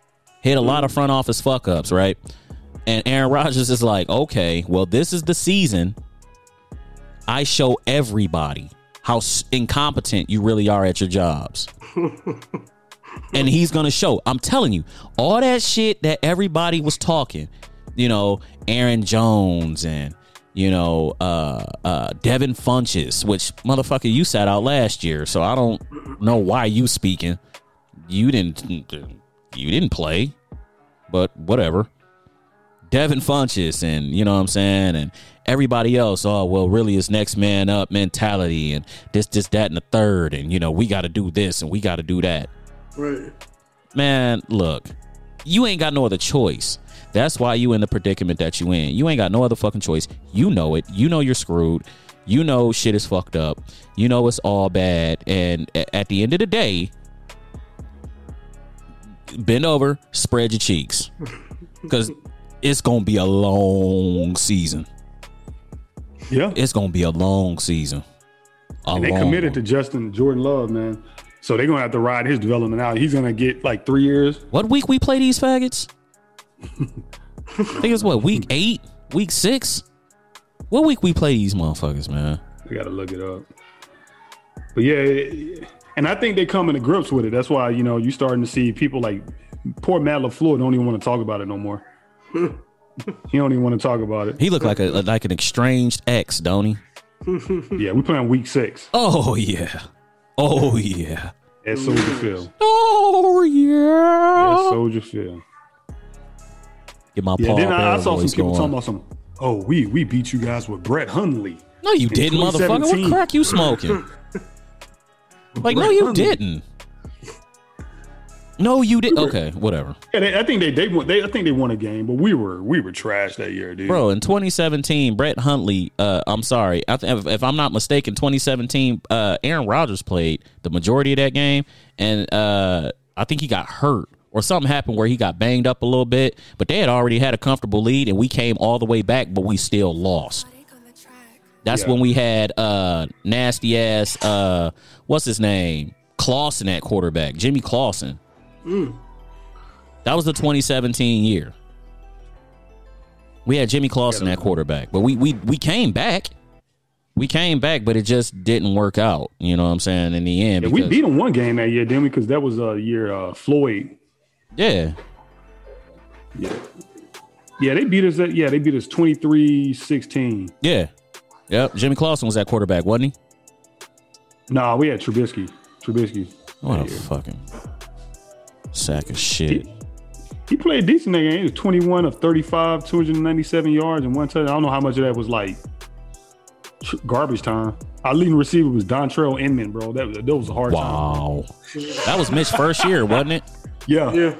Right? And Aaron Rodgers is like, okay, well, this is the season I show everybody how incompetent you really are at your jobs. And he's going to show. I'm telling you, all that shit that everybody was talking, Aaron Jones and, Devin Funchess, which motherfucker you sat out last year. So I don't know why you speaking. You didn't play, but whatever. Devin Funchess and, you know what I'm saying? And everybody else, really it's next man up mentality and this, that, and the third. And, we got to do this and we got to do that. Right. Man, look, you ain't got no other choice. That's why you in the predicament that you in. You ain't got no other fucking choice. You know it. You know you're screwed. You know shit is fucked up. You know it's all bad. And at the end of the day, bend over, spread your cheeks. Because it's going to be a long season. Yeah. It's going to be a long season. And they committed to Jordan Love, man. So they're going to have to ride his development out. He's going to get like 3 years. What week we play these faggots? I think it's week 8? Week 6? What week we play these motherfuckers, man? I got to look it up. But yeah, and I think they're coming to grips with it. That's why, you starting to see people like poor Matt LaFleur don't even want to talk about it no more. He don't even want to talk about it. He looked like an estranged ex, don't he? Yeah, we playing week 6. Oh yeah. Oh yeah. At Soldier Field. Oh yeah. At Soldier Field. Get my paw. Then I saw some people talking about we beat you guys with Brett Hundley. No, you didn't, motherfucker. What crack you smoking? Like, no, you didn't. No, you didn't. Okay, whatever. Yeah, I think they won a game, but we were trash that year, dude. Bro, in 2017, Brett Hundley. I'm sorry, if I'm not mistaken, 2017, Aaron Rodgers played the majority of that game, and I think he got hurt or something happened where he got banged up a little bit. But they had already had a comfortable lead, and we came all the way back, but we still lost. That's when we had nasty ass what's his name, Clausen at quarterback, Jimmy Clausen. That was the 2017 year. We had Jimmy Clausen at quarterback, but we came back. We came back, but it just didn't work out. You know what I'm saying? In the end, Yeah, we beat them one game that year, didn't we? Because that was a year Floyd. Yeah. Yeah, they beat us. They beat us 23-16. Yeah. Yep. Jimmy Clausen was that quarterback, wasn't he? Nah, we had Trubisky. What a fucking sack of shit. He played decent that game. He was 21 of 35, 297 yards, and one touchdown. I don't know how much of that was like garbage time. Our leading receiver was Dontrell Inman, bro. That was a hard time. Wow. That was Mitch's first year, wasn't it? Yeah.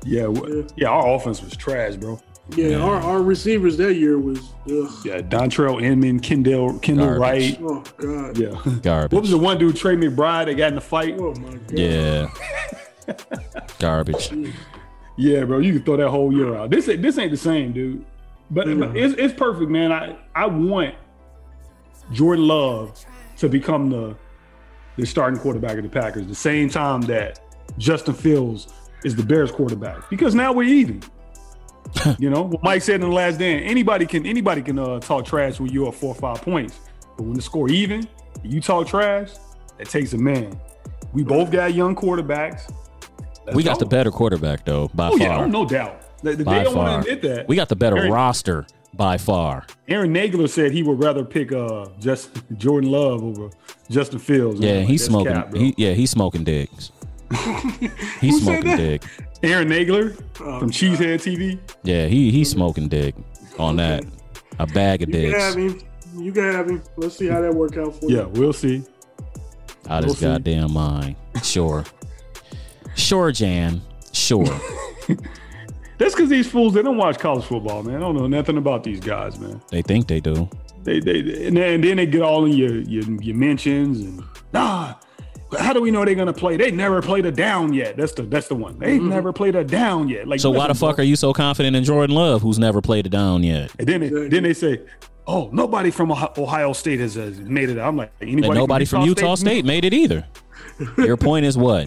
Our offense was trash, bro. Yeah, our receivers that year was Yeah, Dontrell Inman, Kendall Wright. Oh God. Yeah. Garbage. What was the one dude, Trey McBride, that got in the fight? Oh my God. Yeah. Garbage. Yeah, bro, you can throw that whole year out. This ain't the same, dude. But it's perfect, man. I want Jordan Love to become the starting quarterback of the Packers the same time that Justin Fields is the Bears quarterback, because now we're even. You know what Mike said in the last day, anybody can talk trash when you're at 4 or 5 points, but when the score even, you talk trash, that takes a man. We both got young quarterbacks. We got the better quarterback though, by far. Yeah, no doubt. They don't want to admit that. We got the better roster by far. Aaron Nagler said he would rather pick Jordan Love over Justin Fields. Yeah, he's smoking. He's smoking dicks. He's smoking dick. Aaron Nagler from Cheesehead TV. Yeah, he's smoking dick on that. A bag of dicks. You can have him. Let's see how that work out for you. Yeah, we'll see. Out of his goddamn mind. Sure, Jan. Sure. That's because these fools, they don't watch college football, man. I don't know nothing about these guys, man. They think they do. And then they get all in your mentions and how do we know they're gonna play? They never played a down yet. That's the one. They've never played a down yet. Like, so why the fuck are you so confident in Jordan Love, who's never played a down yet? And then they say, oh, nobody from Ohio State has made it. I'm like, nobody from Utah State made it either. Your point is what?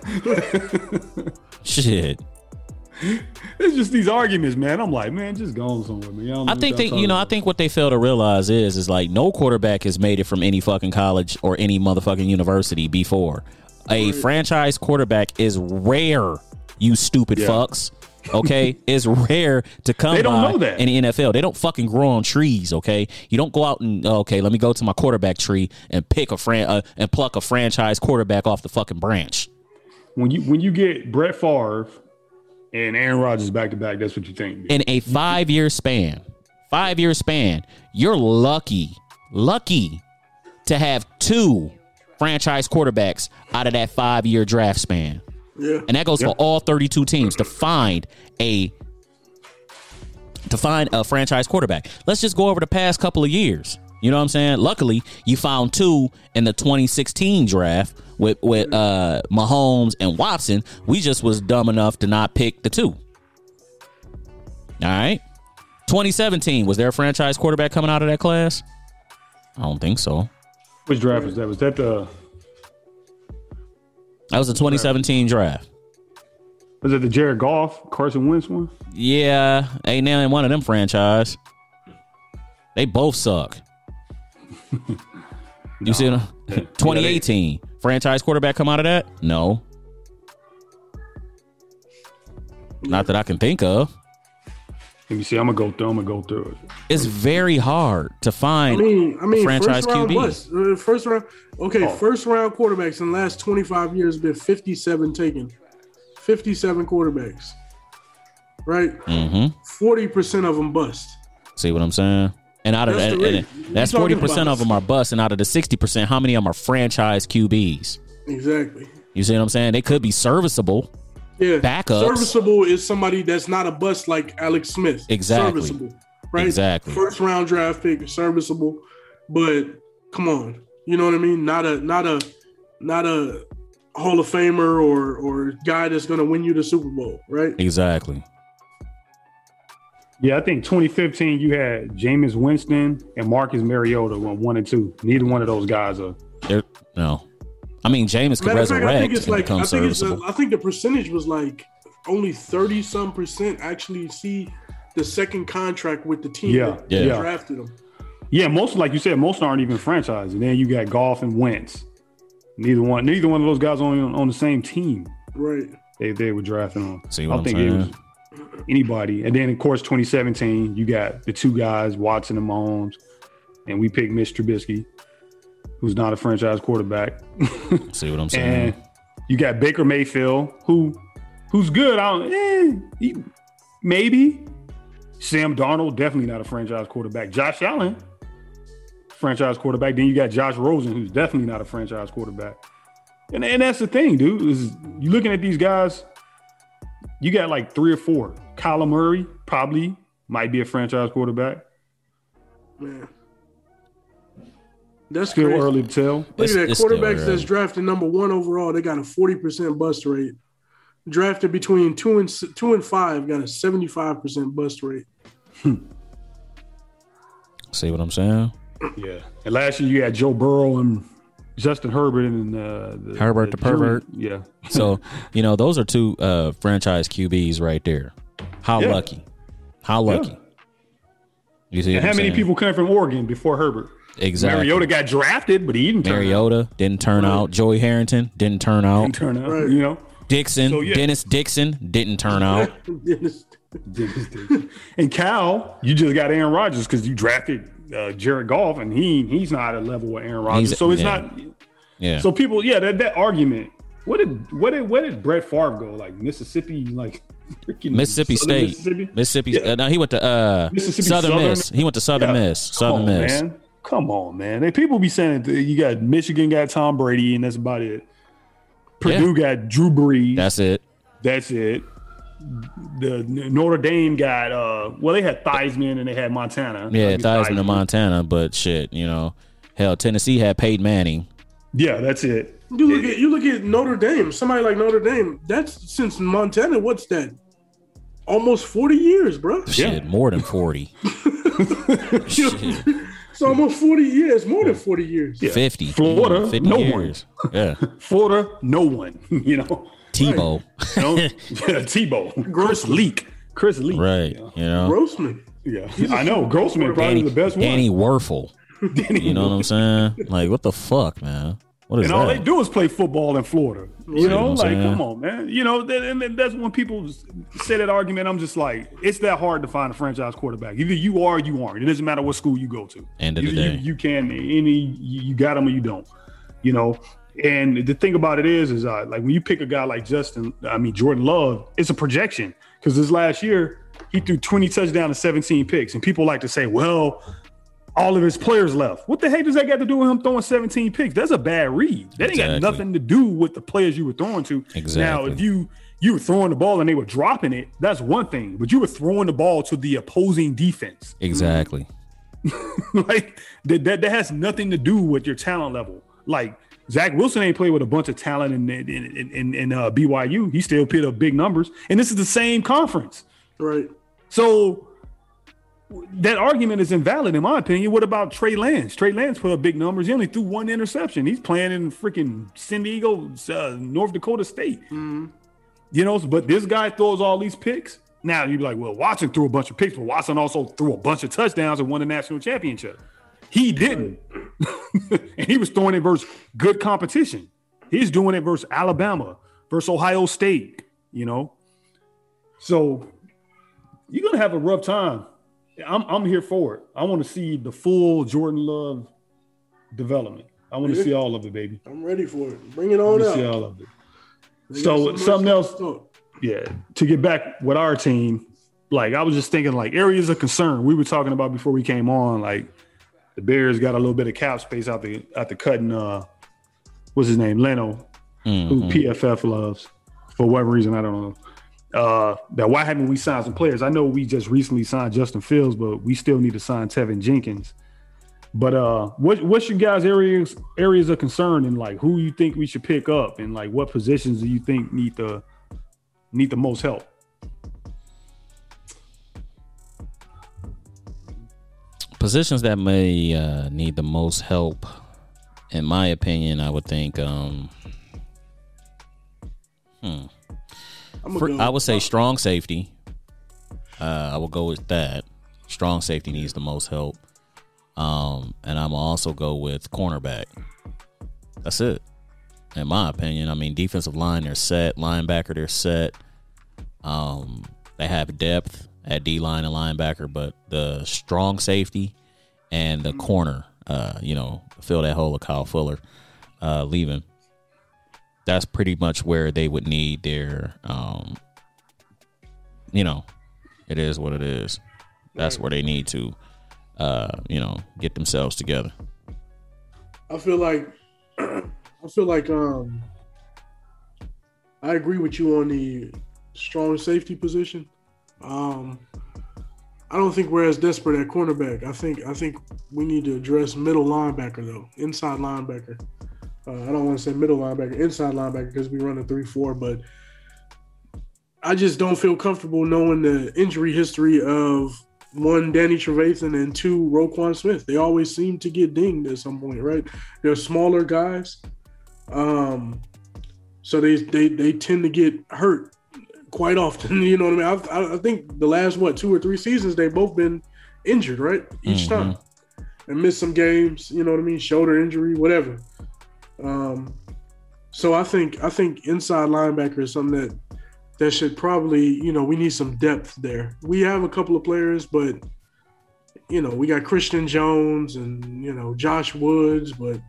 Shit. It's just these arguments, man. I'm like, man, just go on somewhere, man. I think what they fail to realize is like no quarterback has made it from any fucking college or any motherfucking university before. A franchise quarterback is rare, you stupid fucks. Okay, it's rare to come they don't by know that. in the NFL. They don't fucking grow on trees. Okay, you don't go out and let me go to my quarterback tree and pick and pluck a franchise quarterback off the fucking branch. When you get Brett Favre and Aaron Rodgers back to back, that's what you think. In a 5-year span, you're lucky to have 2 franchise quarterbacks out of that 5-year draft span. Yeah. And that goes for all 32 teams to find a franchise quarterback. Let's just go over the past couple of years. You know what I'm saying? Luckily, you found 2 in the 2016 draft with Mahomes and Watson. We just was dumb enough to not pick the 2. All right. 2017, was there a franchise quarterback coming out of that class? I don't think so. Which draft was that? Was that the... That was the 2017 draft. Was it the Jared Goff, Carson Wentz one? Yeah, ain't nailing one of them franchise. They both suck. You see them? 2018 franchise quarterback come out of that? No, not that I can think of. Let me see. I'm gonna go through it. It's very hard to find. I mean, franchise first round QB. First round. Okay, first round quarterbacks in the last 25 years have been 57 taken. 57 quarterbacks. Right. 40% of them bust. See what I'm saying? And out of that's 40% of them are bust, and out of the 60%, how many of them are franchise QBs? Exactly. You see what I'm saying? They could be serviceable. Yeah. Backups. Serviceable is somebody that's not a bust like Alex Smith. Exactly. Serviceable. Right? Exactly. First round draft pick, serviceable. But come on. You know what I mean? Not a Hall of Famer or guy that's gonna win you the Super Bowl, right? Exactly. Yeah, I think 2015 you had Jameis Winston and Marcus Mariota went 1 and 2. Neither one of those guys are. No. I mean, Jameis could resurrect and become serviceable. I think the percentage was like only 30-some% actually see the second contract with the team that drafted him. Yeah, most, like you said, most aren't even franchised. And then you got Goff and Wentz. Neither one of those guys on the same team. Right. They were drafting on. See what I I'm think saying? it was anybody. And then, of course, 2017, you got the two guys, Watson and Mahomes, and we picked Mitch Trubisky, who's not a franchise quarterback. See what I'm saying? And you got Baker Mayfield, who's good. Maybe. Sam Darnold, definitely not a franchise quarterback. Josh Allen, franchise quarterback. Then you got Josh Rosen, who's definitely not a franchise quarterback. And that's the thing, dude, is you looking at these guys, you got like 3 or 4. Kyler Murray probably might be a franchise quarterback. Man. That's Still crazy. early to tell. Look at that. It's still Quarterbacks early. that's drafted number 1 overall, they got a 40% bust rate. Drafted between 2 and 5, got a 75% bust rate. See what I'm saying? Yeah. And last year you had Joe Burrow and Justin Herbert and Herbert the pervert. Yeah. So, those are 2 franchise QBs right there. How Yeah. lucky. How lucky. Yeah. You see And what how I'm many saying? people came from Oregon before Herbert? Exactly. Mariota got drafted, but he didn't turn out. Mariota didn't turn out. Joey Harrington didn't turn out. Didn't turn out, Right. Dixon, So, yeah. Dennis Dixon didn't turn out. And Cal, you just got Aaron Rodgers because you drafted Jared Goff, and he's not at a level with Aaron Rodgers. So it's not. Yeah. So people, that argument. Where did Brett Favre go? Like Mississippi, like freaking Mississippi Southern State. Mississippi. Yeah. No, he went to Mississippi Southern Southern? Miss. He went to Southern Miss. Southern Miss. Man. Come on, man. And people be saying that you got Michigan got Tom Brady, and that's about it. Purdue got Drew Brees. That's it. The Notre Dame got they had Theismann and they had Montana. Yeah, Theismann and Montana, but shit, hell, Tennessee had Peyton Manning. Yeah, that's it. You look at Notre Dame. Somebody like Notre Dame. That's since Montana. What's that? Almost 40 years, bro. Shit, more than 40. Shit. It's almost 40 years. More than 40 years. Yeah. 50. Florida, 50 no years. Yeah. Florida, no one. Tebow. Tebow. Chris Leak. Right. Grossman. Yeah, I know. Grossman probably the best one. Danny Werfel. You know what I'm saying? Like, what the fuck, man? What is And that? all they do is play football in Florida. what I'm saying? Come on, man. And that's when people say that argument. I'm just like, it's that hard to find a franchise quarterback. Either you are or you aren't. It doesn't matter what school you go to. End of the Either day. you can, you got them or you don't. And the thing about it is like when you pick a guy like Jordan Love, it's a projection because this last year he threw 20 touchdowns and 17 picks, and people like to say, well, all of his players left. What the heck does that got to do with him throwing 17 picks? That's a bad read. That ain't got nothing to do with the players you were throwing to. Exactly. Now, if you were throwing the ball and they were dropping it, that's one thing. But you were throwing the ball to the opposing defense. Exactly. Like that has nothing to do with your talent level. Like Zach Wilson ain't played with a bunch of talent in BYU. He still put up big numbers, and this is the same conference. Right. So that argument is invalid in my opinion. What about Trey Lance? Trey Lance put up big numbers. He only threw 1 interception. He's playing in freaking San Diego, North Dakota State. Mm-hmm. But this guy throws all these picks. Now you'd be like, well, Watson threw a bunch of picks, but Watson also threw a bunch of touchdowns and won the national championship. He didn't. And he was throwing it versus good competition. He's doing it versus Alabama, versus Ohio State, So you're going to have a rough time. I'm here for it. I want to see the full Jordan Love development. I want to see all of it, baby. I'm ready for it. Bring it on out. See all of it. So something else, to get back with our team, like I was just thinking like areas of concern. We were talking about before we came on, like the Bears got a little bit of cap space out the cutting, what's his name? Leno, who PFF loves for whatever reason, I don't know. That why haven't we signed some players? I know we just recently signed Justin Fields, but we still need to sign Tevin Jenkins. But what's your guys' areas of concern and like who you think we should pick up and like what positions do you think need the most help? Positions that may need the most help, in my opinion, I would think. I would say strong safety. I will go with that. Strong safety needs the most help. And I'm also go with cornerback. That's it. In my opinion, I mean, defensive line, they're set. Linebacker, they're set. They have depth at D-line and linebacker, but the strong safety and the corner, fill that hole of Kyle Fuller leaving. That's pretty much where they would need their, it is what it is. That's where they need to, get themselves together. I feel like I agree with you on the strong safety position. I don't think we're as desperate at cornerback. I think we need to address middle linebacker though, inside linebacker. I don't want to say middle linebacker, inside linebacker because we run a 3-4, but I just don't feel comfortable knowing the injury history of one, Danny Trevathan, and two, Roquan Smith. They always seem to get dinged at some point, right? They're smaller guys. So they tend to get hurt quite often. You know what I mean? I think the last, 2 or 3 seasons, they've both been injured, right? Each time. And missed some games, you know what I mean? Shoulder injury, whatever. So I think inside linebacker is something that should probably, we need some depth there. We have a couple of players, but, we got Christian Jones and, Josh Woods, but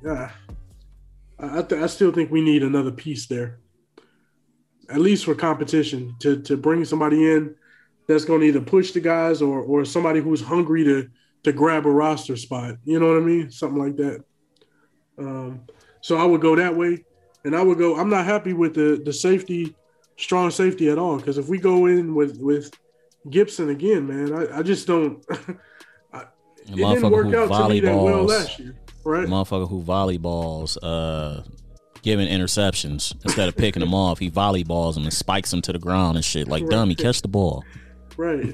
I still think we need another piece there, at least for competition, to bring somebody in that's going to either push the guys or somebody who's hungry to grab a roster spot. You know what I mean? Something like that. So I would go that way. And I would go – I'm not happy with the safety, strong safety at all, because if we go in with Gibson again, man, I just don't – it didn't work out to me that well last year. Right. The motherfucker who volleyballs, giving interceptions instead of picking them off, he volleyballs them and spikes them to the ground and shit. Like, dummy, catch the ball. Right.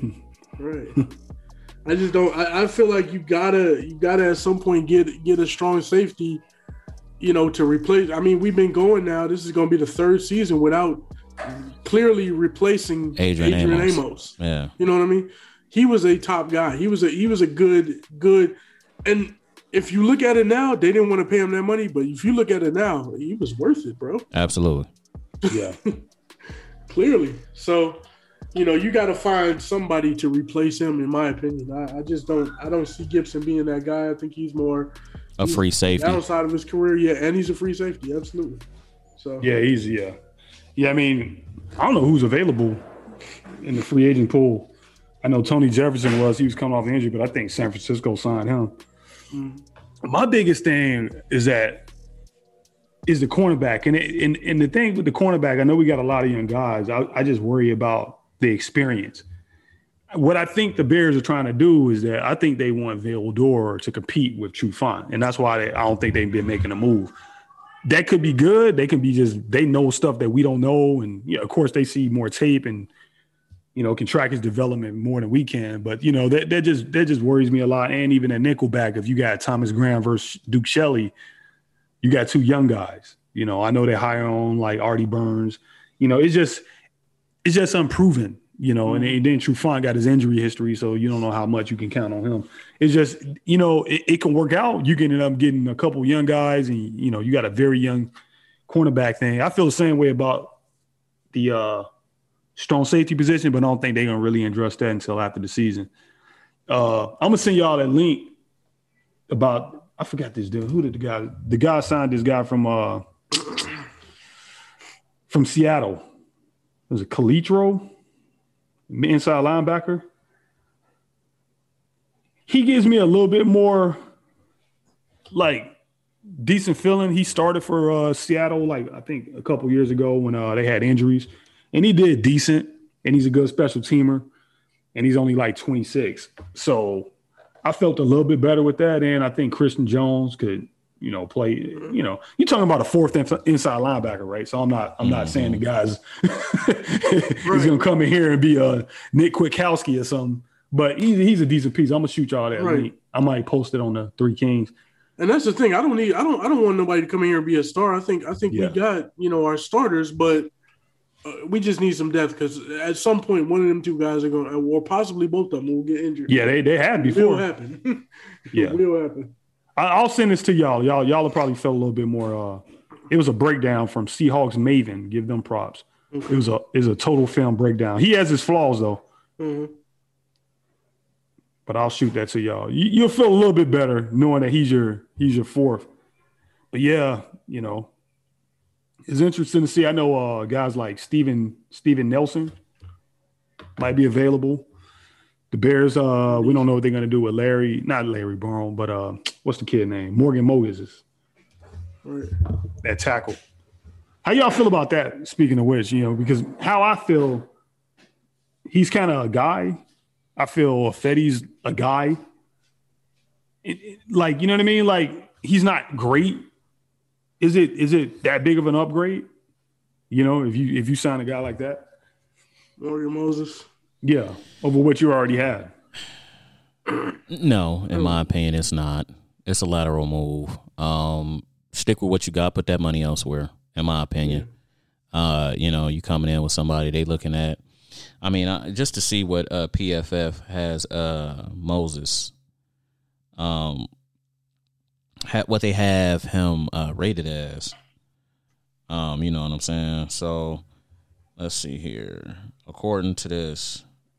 I just don't. I feel like you gotta at some point get a strong safety, to replace. I mean, we've been going now. This is going to be the 3rd season without clearly replacing Adrian Amos. Yeah. You know what I mean? He was a top guy. He was a good and. If you look at it now, they didn't want to pay him that money, but if you look at it now, he was worth it, bro. Absolutely. Yeah. Clearly. So, you got to find somebody to replace him, in my opinion. I don't see Gibson being that guy. I think he's more a free safety outside of his career. Yeah. And he's a free safety. Absolutely. So, yeah, I mean, I don't know who's available in the free agent pool. I know Tony Jefferson he was coming off injury, but I think San Francisco signed him. My biggest thing is the cornerback, and the thing with the cornerback, I know we got a lot of young guys. I just worry about the experience. What I think the Bears are trying to do is that I think they want Vildor to compete with Trufant, and that's why I don't think they've been making a move. That could be good. They can be they know stuff that we don't know, and of course they see more tape and can track his development more than we can. But, that just worries me a lot. And even at nickelback, if you got Thomas Graham versus Duke Shelley, you got 2 young guys. I know they hire on like Artie Burns. It's just unproven, and then Trufant got his injury history, so you don't know how much you can count on him. It's just, it can work out. You can end up getting a couple young guys and, you got a very young cornerback thing. I feel the same way about the strong safety position, but I don't think they're going to really address that until after the season. I'm going to send y'all that link about – I forgot this dude. Who did the guy signed this guy from Seattle. Was it Calitro? Inside linebacker. He gives me a little bit more like decent feeling. He started for Seattle like I think a couple years ago when they had injuries. And he did decent, and he's a good special teamer, and he's only like 26. So I felt a little bit better with that, and I think Christian Jones could, play. You're talking about a 4th inside linebacker, right? So I'm not saying the guy's he's gonna come in here and be a Nick Kwiatkowski or something, but he's a decent piece. I'm gonna shoot y'all that link. I might post it on the 3 Kings. And that's the thing. I don't want nobody to come in here and be a star. I think we got our starters, but we just need some depth because at some point one of them two guys are going, or possibly both of them, will get injured. Yeah, they had before. It will happen. Yeah, it will happen. I'll send this to y'all. Y'all will probably feel a little bit more. It was a breakdown from Seahawks Maven. Give them props. Okay. It was a total film breakdown. He has his flaws though. Mm-hmm. But I'll shoot that to y'all. You'll feel a little bit better knowing that he's your fourth. But yeah, you know, it's interesting to see. I know guys like Steven Nelson might be available. The Bears, we don't know what they're going to do with not Larry Brown, but what's the kid name? Morgan Moses. Right. That tackle. How y'all feel about that, speaking of which, you know, because how I feel, he's kind of a guy. I feel Fetty's a guy. Like, you know what I mean? Like, he's not great. Is it that big of an upgrade? You know, if you sign a guy like that? Morgan Moses. Yeah, over what you already had. No, in my opinion, it's not. It's a lateral move. Stick with what you got. Put that money elsewhere, in my opinion. You know, you coming in with somebody they looking at. I mean, just to see what PFF has Moses, what they have him rated as. You know what I'm saying? So let's see here. According to this,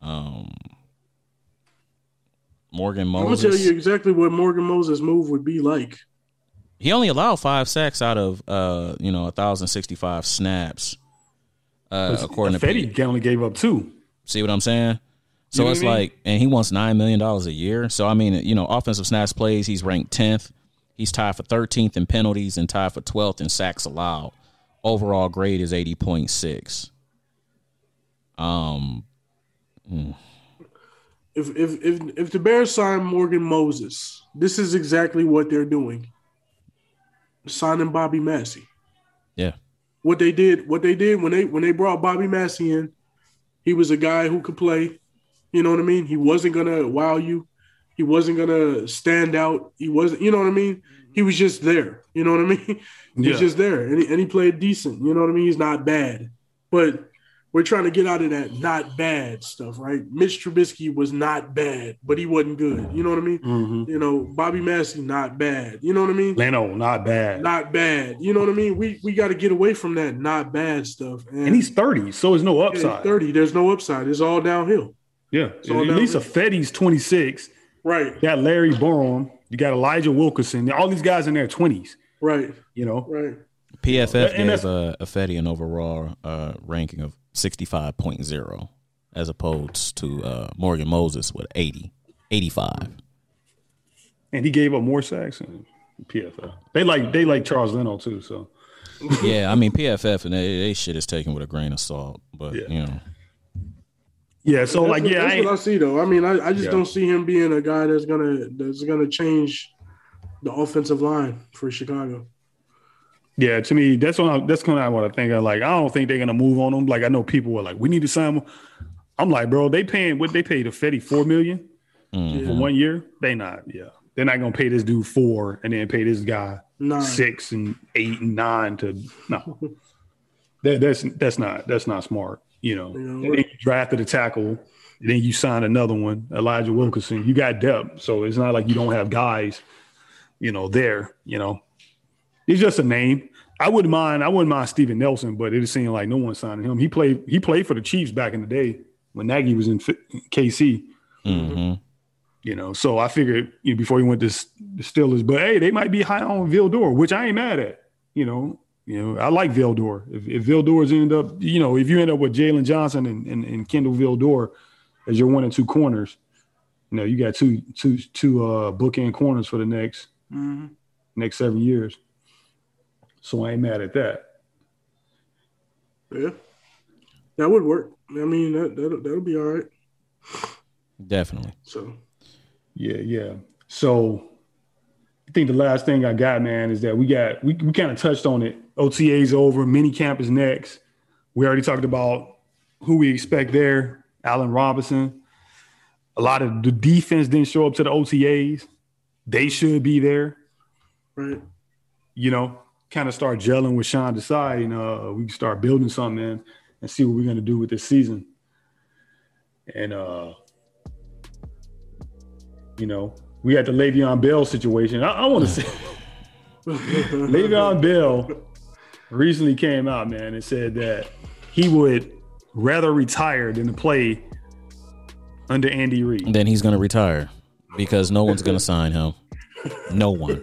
Morgan Moses. I'm gonna tell you exactly what Morgan Moses' move would be like. He only allowed 5 sacks out of 1,065 snaps. According to Fetty only gave up 2. See what I'm saying? So you know it's like, and he wants $9 million a year. So I mean, you know, offensive snaps plays, he's ranked 10th. He's tied for 13th in penalties and tied for 12th in sacks allowed. Overall grade is 80.6. If the Bears sign Morgan Moses, this is exactly what they're doing. Signing Bobby Massey. Yeah. What they did when they brought Bobby Massey in, he was a guy who could play. You know what I mean? He wasn't gonna wow you. He wasn't gonna stand out. He wasn't. You know what I mean? He was just there. You know what I mean? He's just there, and he played decent. You know what I mean? He's not bad, but we're trying to get out of that not bad stuff, right? Mitch Trubisky was not bad, but he wasn't good. You know what I mean? Mm-hmm. You know, Bobby Massey, not bad. You know what I mean? Leno, not bad. Not bad. You know what I mean? We got to get away from that not bad stuff. And he's 30, so there's no upside. Yeah, 30, there's no upside. It's all downhill. Yeah. At least a Fetty's 26. Right. You got Larry Borom. You got Elijah Wilkinson. All these guys in their 20s. Right. You know? Right. PFF gave Fetty an overall ranking of 65.0 as opposed to Morgan Moses with 85. And he gave up more sacks than PFF. They like Charles Leno too, so. Yeah, I mean PFF and they shit is taken with a grain of salt, but you know. Yeah, so that's what I see though. I mean, I just don't see him being a guy that's gonna change the offensive line for Chicago. Yeah, to me, that's kind of what I think. I don't think they're gonna move on him. Like, I know people were like, "We need to sign him." I'm like, bro, they paying what they paid to Fetty $4 million for 1 year. They're not gonna pay this dude $4 million and then pay this guy $9, $6, and $8 and $9 to no. That's not smart. You know, and then you drafted a tackle, and then you signed another one, Elijah Wilkinson. You got depth, so it's not like you don't have guys, you know, there. You know. He's just a name. I wouldn't mind Steven Nelson, but it seemed like no one signed him. He played for the Chiefs back in the day when Nagy was in KC. Mm-hmm. You know, so I figured before he went to the Steelers, but hey, they might be high on Vildor, which I ain't mad at. You know, I like Vildor. If Vildor's end up, if you end up with Jalen Johnson and Kendall Vildor as your 1 and 2 corners, you got two bookend corners for the next 7 years. So I ain't mad at that. Yeah, that would work. I mean, that'll be all right. Definitely. So, yeah. So I think the last thing I got, man, is that we kind of touched on it. OTA's over. Minicamp is next. We already talked about who we expect there. Allen Robinson. A lot of the defense didn't show up to the OTAs. They should be there. Right. Kind of start gelling with Sean Desai, and we can start building something. and see what we're going to do with this season. And, we had the Le'Veon Bell situation. I want to say Le'Veon Bell recently came out, man, and said that he would rather retire than to play under Andy Reid. Then he's going to retire because no one's going to sign him. No one.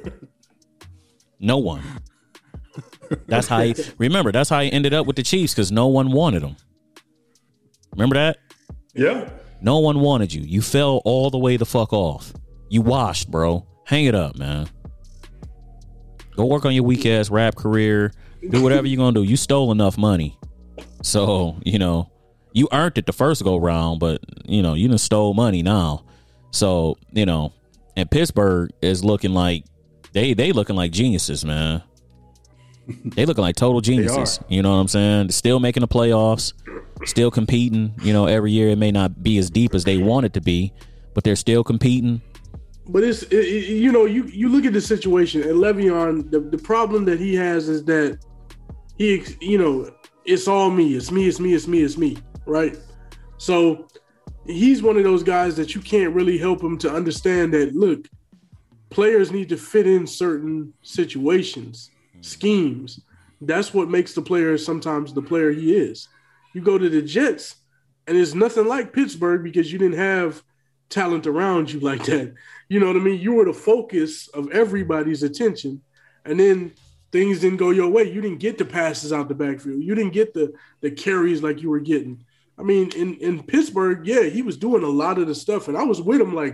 That's how he ended up with the Chiefs, because no one wanted him. Remember that? Yeah. No one wanted you. You fell all the way the fuck off. You washed, bro. Hang it up, man. Go work on your weak ass rap career. Do whatever you're going to do. You stole enough money. So, you earned it the first go round, but, you done stole money now. So, and Pittsburgh is looking like, they looking like geniuses, man. They looking like total geniuses. You know what I'm saying? Still making the playoffs, still competing. Every year it may not be as deep as they want it to be, but they're still competing. But you look at the situation, and Le'Veon, the problem that he has is that it's all me. It's me, right? So he's one of those guys that you can't really help him to understand that, look, players need to fit in certain situations, schemes. That's what makes the player sometimes the player he is. You go to the Jets, and it's nothing like Pittsburgh because you didn't have talent around you like that. You know what I mean? You were the focus of everybody's attention, and then things didn't go your way. You didn't get the passes out the backfield. You didn't get the carries like you were getting. I mean, in Pittsburgh, yeah, he was doing a lot of the stuff, and I was with him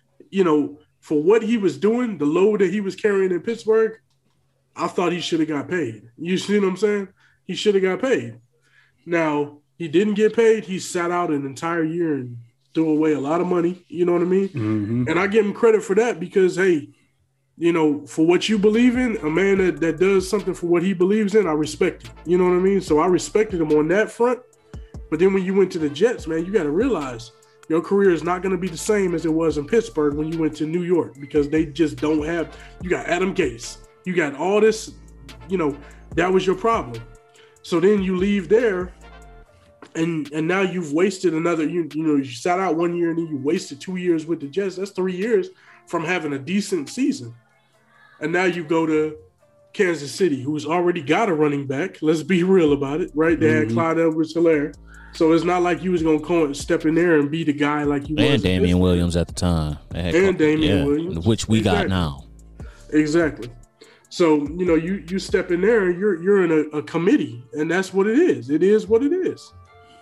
for what he was doing, the load that he was carrying in Pittsburgh, I thought he should have got paid. You see what I'm saying? He should have got paid. Now, he didn't get paid. He sat out an entire year and threw away a lot of money. You know what I mean? Mm-hmm. And I give him credit for that because, hey, for what you believe in, a man that does something for what he believes in, I respect it. You know what I mean? So I respected him on that front. But then when you went to the Jets, man, you got to realize your career is not going to be the same as it was in Pittsburgh when you went to New York, because they just don't have – you got Adam Gase. You got all this, that was your problem. So then you leave there and now you've wasted another – you sat out 1 year and then you wasted 2 years with the Jets. That's 3 years from having a decent season. And now you go to Kansas City, who's already got a running back. Let's be real about it, right? They had Clyde Edwards-Helaire. So it's not like you was going to step in there and be the guy like you was. And Damian Williams at the time. Damian Williams. Which we got now. Exactly. So, you step in there and you're in a committee, and that's what it is. It is what it is,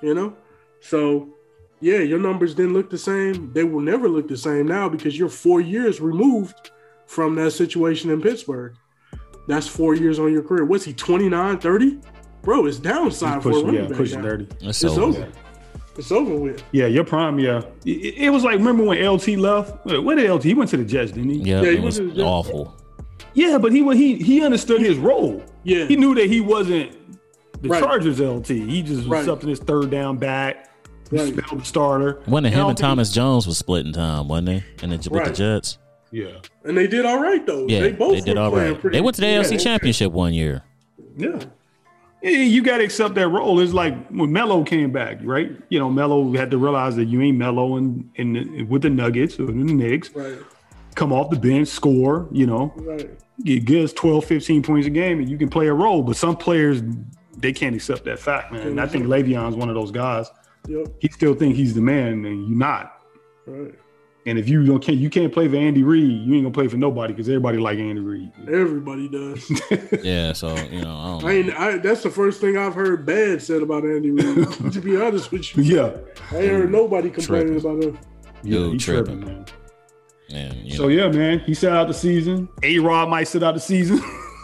So, yeah, your numbers didn't look the same. They will never look the same now because you're 4 years removed from that situation in Pittsburgh. That's 4 years on your career. What's he, 29, 30? Bro, it's downside for a running back. Pushing 30. It's over. It's over with. Yeah, your prime, yeah. It was like, remember when LT left? Where did LT? He went to the Jets, didn't he? Yeah, it was awful. Yeah, but he understood his role. Yeah. He knew that he wasn't the Chargers LT. He just was something his third down back. He spelled the starter. When him and Thomas Jones was splitting time, wasn't they? And with the Jets. Yeah. And they did all right, though. Yeah, they did all right. They went to the AFC Championship 1 year. Yeah. You got to accept that role. It's like when Melo came back, right? Melo had to realize that you ain't Melo with the Nuggets or the Knicks. Right. Come off the bench, score, Right. You get us 12, 15 points a game and you can play a role. But some players, they can't accept that fact, man. And I think Le'Veon's one of those guys. Yep. He still think he's the man and you're not. Right. And if you can't play for Andy Reid, you ain't gonna play for nobody because everybody like Andy Reid. Everybody does. Yeah, so I don't know. That's the first thing I've heard bad said about Andy Reid. To be honest with you, yeah, I ain't heard nobody complaining about him. Yeah, he's tripping, man. And, yeah, man, he sat out the season. A-Rod might sit out the season.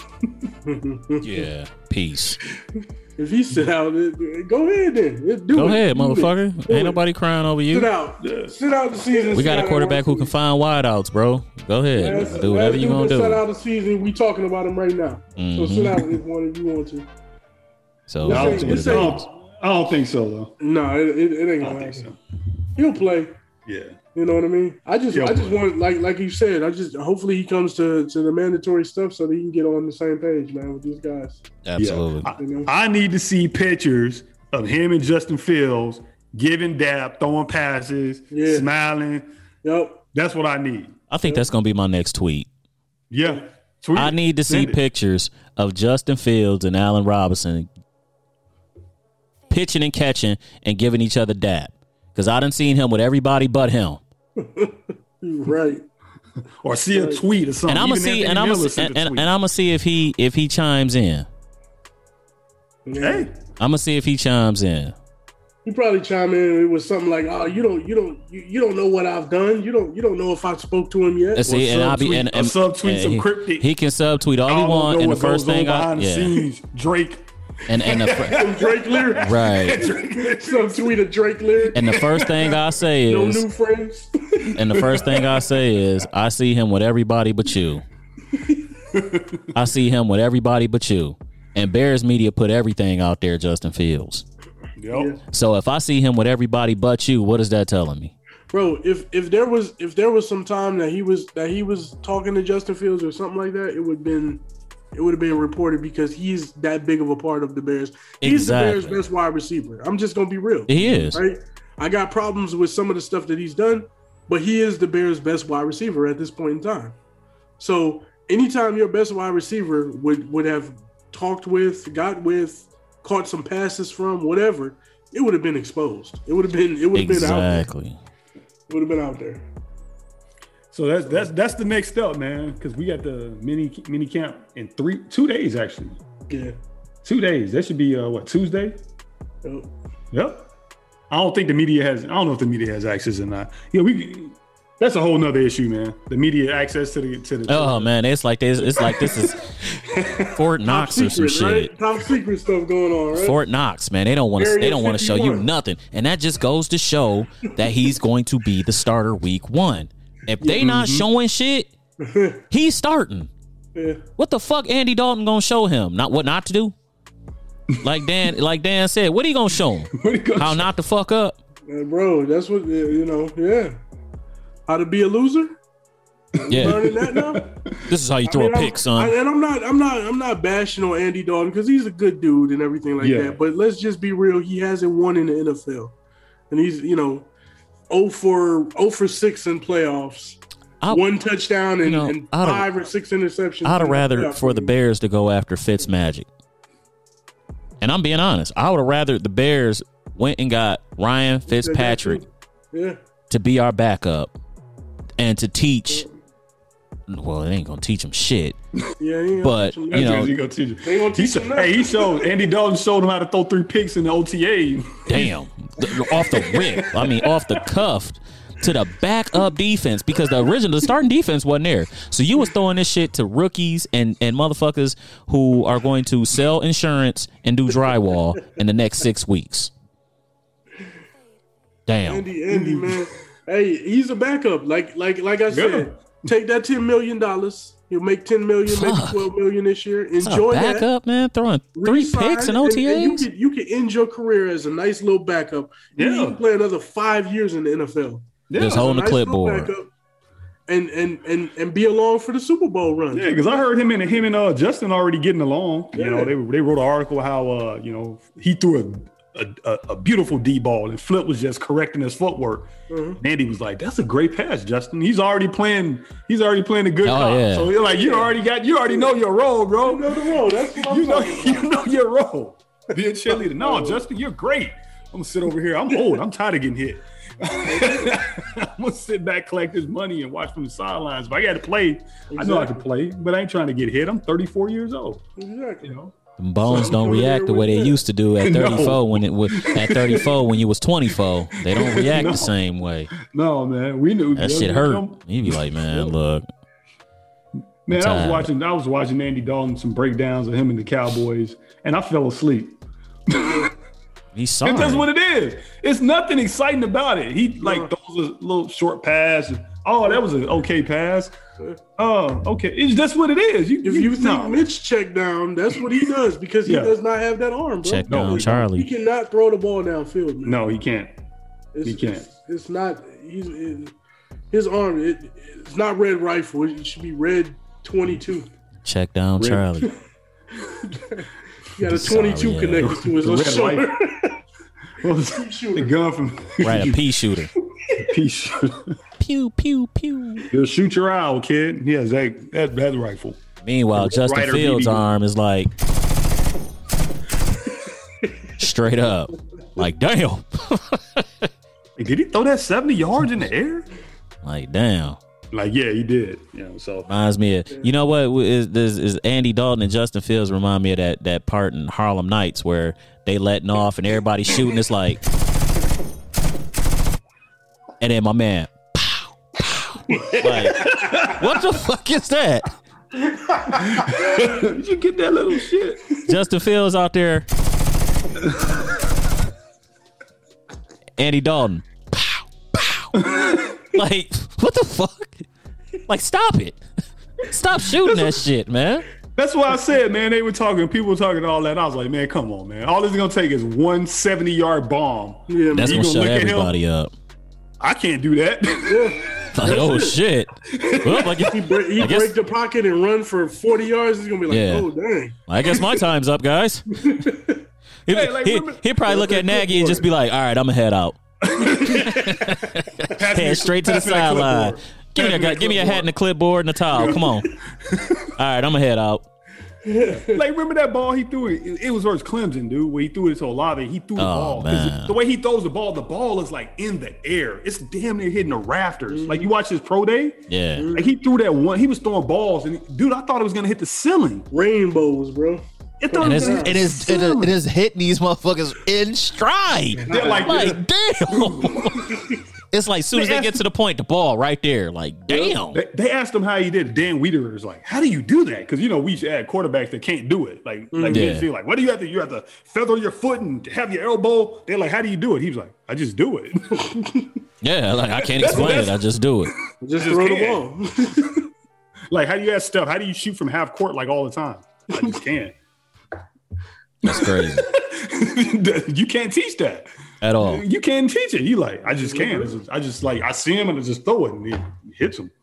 Yeah, peace. If he sit out, go ahead then. Go ahead, motherfucker. Ain't nobody crying over you. Sit out. Sit out the season. We got a quarterback who can find wideouts, bro. Go ahead. Do whatever you gonna do. Sit out the season. We talking about him right now. So sit out if one of you want to. So I don't think so, though. No, it ain't gonna happen. So. He'll play. Yeah. You know what I mean? I just want, like you said, hopefully he comes to the mandatory stuff so that he can get on the same page, man, with these guys. Absolutely. Yeah. I need to see pictures of him and Justin Fields giving dap, throwing passes, smiling. Yep. That's what I need. I think that's gonna be my next tweet. Yeah. Tweet I need to see pictures of Justin Fields and Allen Robinson pitching and catching and giving each other dap. Because I done seen him with everybody but him. Right. Or see a tweet or something. And I'm gonna see if he chimes in. Hey. I'm gonna see if he chimes in. He probably chime in with something like, "Oh, you don't know what I've done. You don't know if I spoke to him yet." See, and I'll be and subtweet some cryptic. He can subtweet all he wants. And the first thing behind the scenes, Drake. And some Drake lyrics, right? Subtweet a Drake lyric. And the first thing I say is, "No new friends." And the first thing I say is, I see him with everybody but you. I see him with everybody but you. And Bears media put everything out there, Justin Fields. Yep. So if I see him with everybody but you, what is that telling me? Bro, if there was some time that he was talking to Justin Fields or something like that, it would have been reported because he's that big of a part of the Bears. He's the Bears' best wide receiver. I'm just gonna be real. He is. Right? I got problems with some of the stuff that he's done, but he is the Bears' best wide receiver at this point in time. So anytime your best wide receiver would have talked with, got with, caught some passes from, whatever, it would have been exposed. It would have been out there. It would have been out there. So that's the next step, man, because we got the mini camp in 2 days actually. Yeah. 2 days. That should be Tuesday? Yep. I don't know if the media has access or not. Yeah, that's a whole nother issue, man. The media access to the oh man, it's like this is Fort Knox or some shit. Right? Top secret stuff going on, right? Fort Knox, man. They don't want to show you nothing. And that just goes to show that he's going to be the starter week 1. If they not showing shit, he's starting. Yeah. What the fuck Andy Dalton gonna show him? Not what not to do? Like Dan said, what are you gonna show him? How not to fuck up? Bro, that's what how to be a loser? Yeah. Learning that now? This is how you throw a pick, son. I'm not bashing on Andy Dalton because he's a good dude and everything like that. But let's just be real. He hasn't won in the NFL. And he's, 0 for 6 in playoffs. 1 touchdown and 5 or 6 interceptions. I'd have rather for the Bears to go after Fitzmagic. And I'm being honest. I would have rather the Bears went and got Ryan Fitzpatrick to be our backup and to teach. Well, it ain't gonna teach him shit. Yeah, but he showed Andy Dalton showed him how to throw 3 picks in the OTA. Damn, off the rip. I mean, off the cuff to the backup defense because the starting defense wasn't there. So you was throwing this shit to rookies and motherfuckers who are going to sell insurance and do drywall in the next 6 weeks. Damn, Andy, man. Hey, he's a backup. Like I said. Take that $10 million. He'll make $10 million, maybe $12 million this year. Enjoy that. Backup, man. Throwing 3 picks and OTAs. And you can end your career as a nice little backup. You can play another 5 years in the NFL. Just holding the clipboard. And be along for the Super Bowl run. Yeah, because I heard him and Justin already getting along. Yeah. You know, they wrote an article how he threw a beautiful D ball and Flip was just correcting his footwork. Mm-hmm. And Andy was like, "That's a great pass, Justin. He's already playing a good cop." Yeah. So you're like, you already know your role, bro. You know the role. That's what I'm talking about. You know your role. Be a cheerleader. No, Justin, you're great. I'm gonna sit over here. I'm old. I'm tired of getting hit. I'm gonna sit back, collect this money, and watch from the sidelines. If I got to play, exactly. I know I can play, but I ain't trying to get hit. I'm 34 years old. Exactly. You know. Bones don't react the way they used to do at 34 at 34 when you was 24. They don't react the same way. No, man. We knew that shit hurt. You'd be like, man, look. Man, I was watching Andy Dalton, some breakdowns of him and the Cowboys, and I fell asleep. He's sorry. That's what it is. It's nothing exciting about it. He throws a little short pass. Oh, that was an okay pass. Oh, okay. That's what it is. If you think Mitch checked down, that's what he does because he does not have that arm, bro. Check down, Charlie. He cannot throw the ball downfield, man. No, he can't. He can't. It's not. His arm. It's not red rifle. It should be red 22. Check down, Charlie. He got a 22 connected to his shoulder. What was the gun from? Right, a pea shooter. Pea shooter. Pew pew pew. He'll shoot your eye, kid. He has that rifle. Meanwhile, Justin Ryder Fields' BB. arm is like straight up. Like, damn. Like, did he throw that 70 yards in the air? Like, damn. Like, yeah, he did. So Reminds me of, you know what is Andy Dalton and Justin Fields remind me of that part in Harlem Nights where they letting off and everybody shooting. It's like, and then my man, pow, pow. Like, what the fuck is that? Did you get that little shit? Justin Fields out there. Andy Dalton. Pow, pow. Like, what the fuck? Like, stop it. Stop shooting that shit, man. That's why I said, man, people were talking all that. I was like, man, come on, man. All this is going to take is one 70-yard bomb. Yeah, That's You going to gonna shut look at everybody up. I can't do that. Like, oh, shit. Well, like, he break the pocket and run for 40 yards. He's going to be like, Yeah. oh, dang. I guess my time's up, guys. He'd probably look at Nagy and just be like, all right, I'm going to head out. Head straight to the sideline. Give me a hat and a clipboard and a towel. Come on. All right, I'm going to head out. Like, remember that ball he threw? It was versus Clemson, dude, where he threw it to Olave. He threw the ball. 'Cause man. the way he throws the ball is like in the air. It's damn near hitting the rafters. Like, you watch his pro day? Yeah. Like, he threw that one. He was throwing balls. And, dude, I thought it was going to hit the ceiling. Rainbows, bro. It is hitting these motherfuckers in stride. They're like, damn. It's like, as soon as they get to the point, the ball right there. Like, damn. They asked him how he did it. Dan Wiederer is like, how do you do that? Because, we used to add quarterbacks that can't do it. Like Yeah. feel like, what do you have to? You have to feather your foot and have your elbow. They're like, how do you do it? He was like, I just do it. Yeah, like, I can't explain it. I just do it. Just throw the ball. Like, how do you ask stuff? How do you shoot from half court like all the time? I just can't. That's crazy. You can't teach that At all. You can't teach it. You like, I just can't. I see him and I just throw it and he hits him.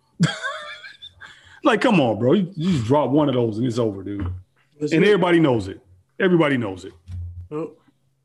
Like, come on, bro. You just drop one of those and it's over, dude. And everybody knows it. Everybody knows it. Oh.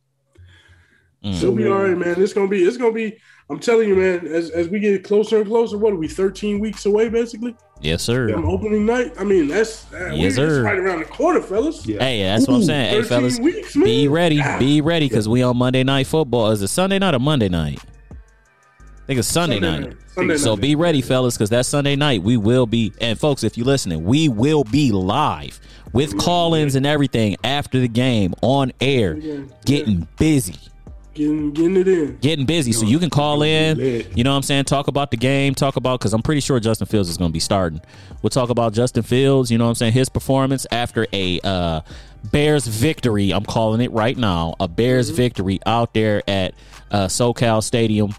It'll be all right, man. It's gonna be. I'm telling you, man. As we get closer and closer, what are we? 13 weeks away, basically. Yes, sir. From opening night. I mean, that's right around the corner, fellas. Yeah. Hey, that's what I'm saying. Hey, 13 fellas, weeks, man. be ready, because we on Monday Night Football. Is it Sunday night or Monday night? I think it's Sunday night. So be ready, fellas, because that Sunday night we will be. And folks, if you're listening, we will be live with call-ins and everything after the game on air, getting busy. Getting it in. Getting busy. So you can call in, you know what I'm saying, talk about the game, because I'm pretty sure Justin Fields is going to be starting. We'll talk about Justin Fields, you know what I'm saying, his performance after a Bears victory. I'm calling it right now. A Bears victory out there at SoFi Stadium.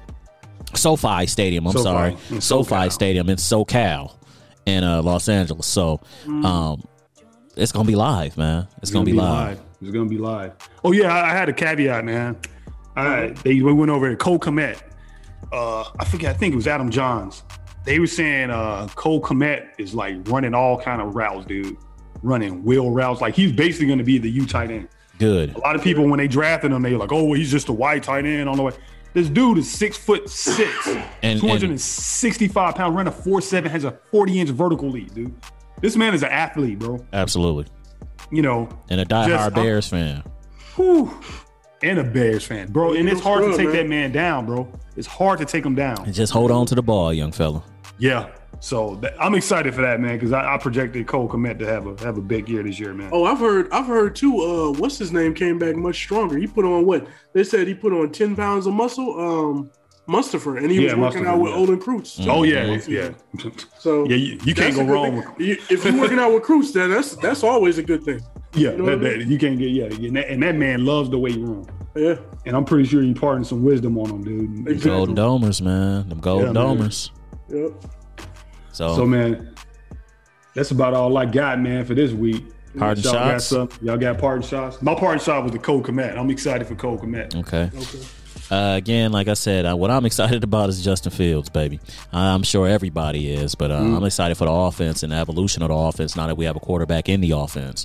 SoFi Stadium in SoCal in Los Angeles. So it's going to be live, man. It's going to be live. It's going to be live. Oh, yeah, I had a caveat, man. We went over to Cole Kmet. I think it was Adam Johns. They were saying Cole Kmet is like running all kind of routes, dude. Running wheel routes. Like, he's basically going to be the U tight end. Good. A lot of people, when they drafted him, they were like, oh, well, he's just a white tight end on the way. This dude is 6'6", and 265 pounds, running a 4.7, has a 40-inch vertical lead, dude. This man is an athlete, bro. Absolutely. And a diehard Bears fan. Whew. And a Bears fan, bro. And it's hard to take that man down, bro. It's hard to take him down. And just hold on to the ball, young fella. Yeah. So I'm excited for that, man, because I projected Cole Kmet to have a big year this year, man. Oh, I've heard too. What's his name came back much stronger. He put on what they said he put on 10 pounds of muscle. Mustapher, and he was working out with Olin Kreutz. Oh yeah. So you can't go wrong with if you're working out with Kreutz, then that's always a good thing. Yeah, you can't get and that man loves the weight room. Yeah, and I'm pretty sure he imparted some wisdom on him, dude. Exactly. Golden Domers, man. Them Golden Domers. Yep. So man, that's about all I got, man, for this week. Parting shots. Y'all got parting shots. My parting shot was the Cole Kmet. I'm excited for Cole Kmet. Okay. Again, like I said, what I'm excited about is Justin Fields, baby. I'm sure everybody is, but I'm excited for the offense and the evolution of the offense now that we have a quarterback in the offense.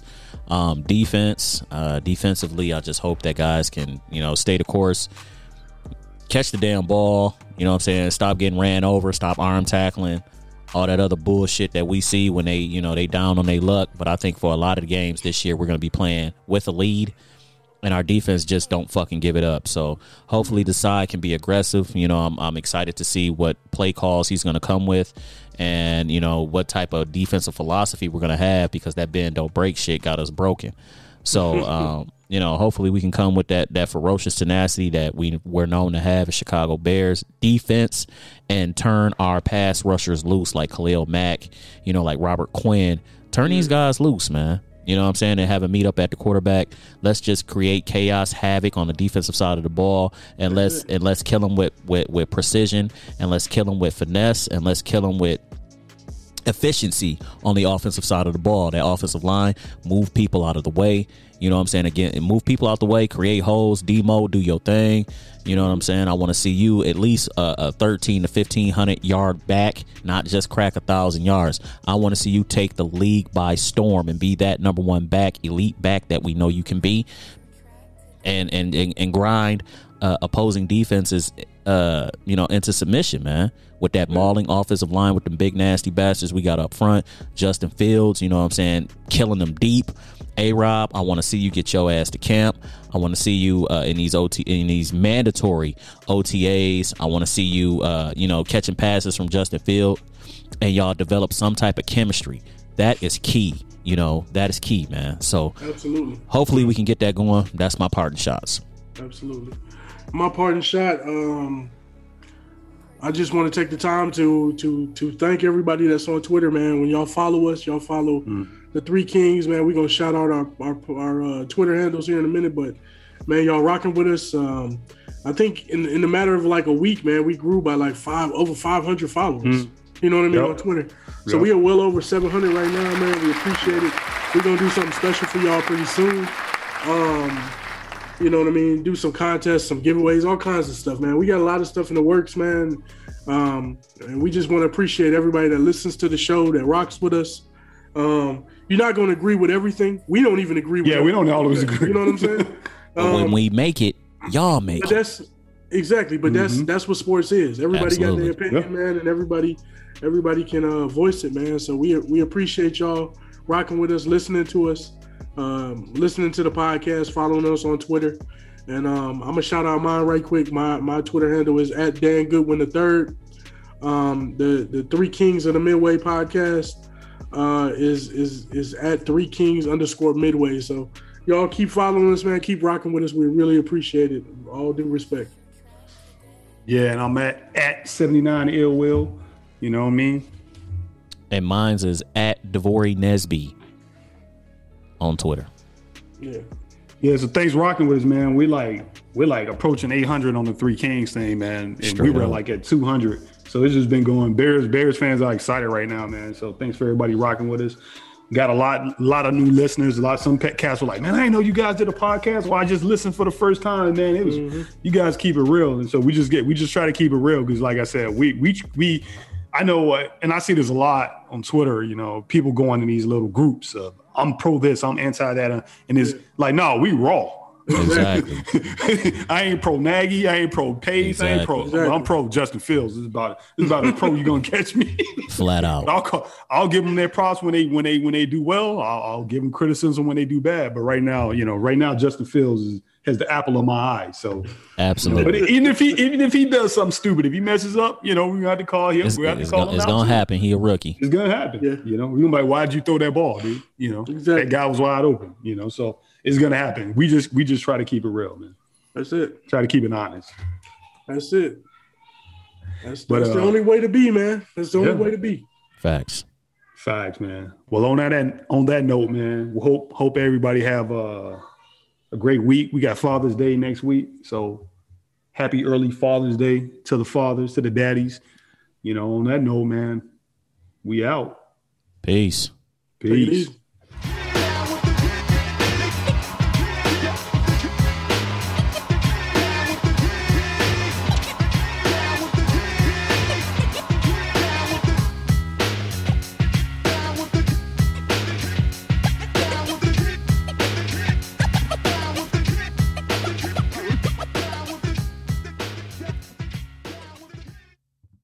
Defensively, I just hope that guys can, stay the course, catch the damn ball, you know what I'm saying? Stop getting ran over, stop arm tackling, all that other bullshit that we see when they, they down on their luck. But I think for a lot of the games this year, we're going to be playing with a lead, and our defense just don't fucking give it up. So hopefully the side can be aggressive. I'm excited to see what play calls he's going to come with, and, what type of defensive philosophy we're going to have, because that bend don't break shit got us broken. So, hopefully we can come with that ferocious tenacity that we're known to have as Chicago Bears defense, and turn our pass rushers loose like Khalil Mack, like Robert Quinn. Turn these guys loose, man. You know what I'm saying? And have a meet up at the quarterback. Let's just create chaos, havoc on the defensive side of the ball, and let's kill them with precision, and let's kill them with finesse, and let's kill them with efficiency on the offensive side of the ball. That offensive line, move people out of the way. You know what I'm saying? Again, move people out the way, create holes, demo, do your thing. You know what I'm saying? I want to see you at least a 13 to 1,500 yard back, not just crack 1,000 yards. I want to see you take the league by storm and be that number one back, elite back that we know you can be, and grind opposing defenses, into submission, man. With that mauling offensive line, with them big nasty bastards we got up front, Justin Fields, you know what I'm saying, killing them deep. A-Rob, I want to see you get your ass to camp. I want to see you in these mandatory OTAs. I want to see you, catching passes from Justin Fields, and y'all develop some type of chemistry. That is key. That is key, man. So absolutely, hopefully we can get that going. That's my parting shots. Absolutely, my parting shot. I just want to take the time to thank everybody that's on Twitter, man. When y'all follow us, y'all follow the Three Kings, man. We're gonna shout out our Twitter handles here in a minute, but man, y'all rocking with us. I think in the matter of like a week, man, we grew by like over 500 followers. You know what I mean, on Twitter. So we are well over 700 right now, man. We appreciate it. We're gonna do something special for y'all pretty soon. You know what I mean? Do some contests, some giveaways, all kinds of stuff, man. We got a lot of stuff in the works, man. And we just want to appreciate everybody that listens to the show, that rocks with us. You're not going to agree with everything. We don't even agree with everything. We don't always agree. You know what I'm saying? But when we make it, y'all make it. That's exactly. But that's what sports is. Everybody got their opinion, man, and everybody can voice it, man. So we appreciate y'all rocking with us, listening to us. Listening to the podcast, following us on Twitter, and I'm gonna shout out mine right quick. My Twitter handle is @DanGoodwin III. The Three Kings of the Midway podcast is @3Kings_Midway. So y'all keep following us, man. Keep rocking with us. We really appreciate it. All due respect. Yeah, and I'm at 79 Ill Will. You know what I mean? And mine's is @Devori Nesby on Twitter. Yeah, so thanks rocking with us, man. We're like approaching 800 on the Three Kings thing, man. And we were like at 200. So it's just been going. Bears fans are excited right now, man. So thanks for everybody rocking with us. Got a lot of new listeners. Some pet cats were like, man, I didn't know you guys did a podcast. Well, I just listened for the first time, man. It was you guys keep it real. And so we just try to keep it real, because like I said, we I know, and I see this a lot on Twitter, people going in these little groups of, I'm pro this, I'm anti that. And it's like, no, we raw. Exactly. I ain't pro Nagy, I ain't pro Pace, Exactly. I ain't pro. Exactly. I'm pro Justin Fields. This is about a pro you're gonna catch me. Flat out. But I'll give them their props when they do well. I'll give them criticism when they do bad. But right now, Justin Fields has the apple of my eye. So absolutely. But even if he does something stupid, if he messes up, we got to call him. We have to call him. It's gonna happen. He a rookie. It's gonna happen. Yeah. We're gonna be like, why'd you throw that ball, dude? Exactly. That guy was wide open. So it's gonna happen. We just try to keep it real, man. That's it. Try to keep it honest. That's it. That's the only way to be, man. That's the only way to be. Facts, man. Well, on that note, man, we hope everybody have a great week. We got Father's Day next week, so happy early Father's Day to the fathers, to the daddies. On that note, man, we out. Peace. Peace.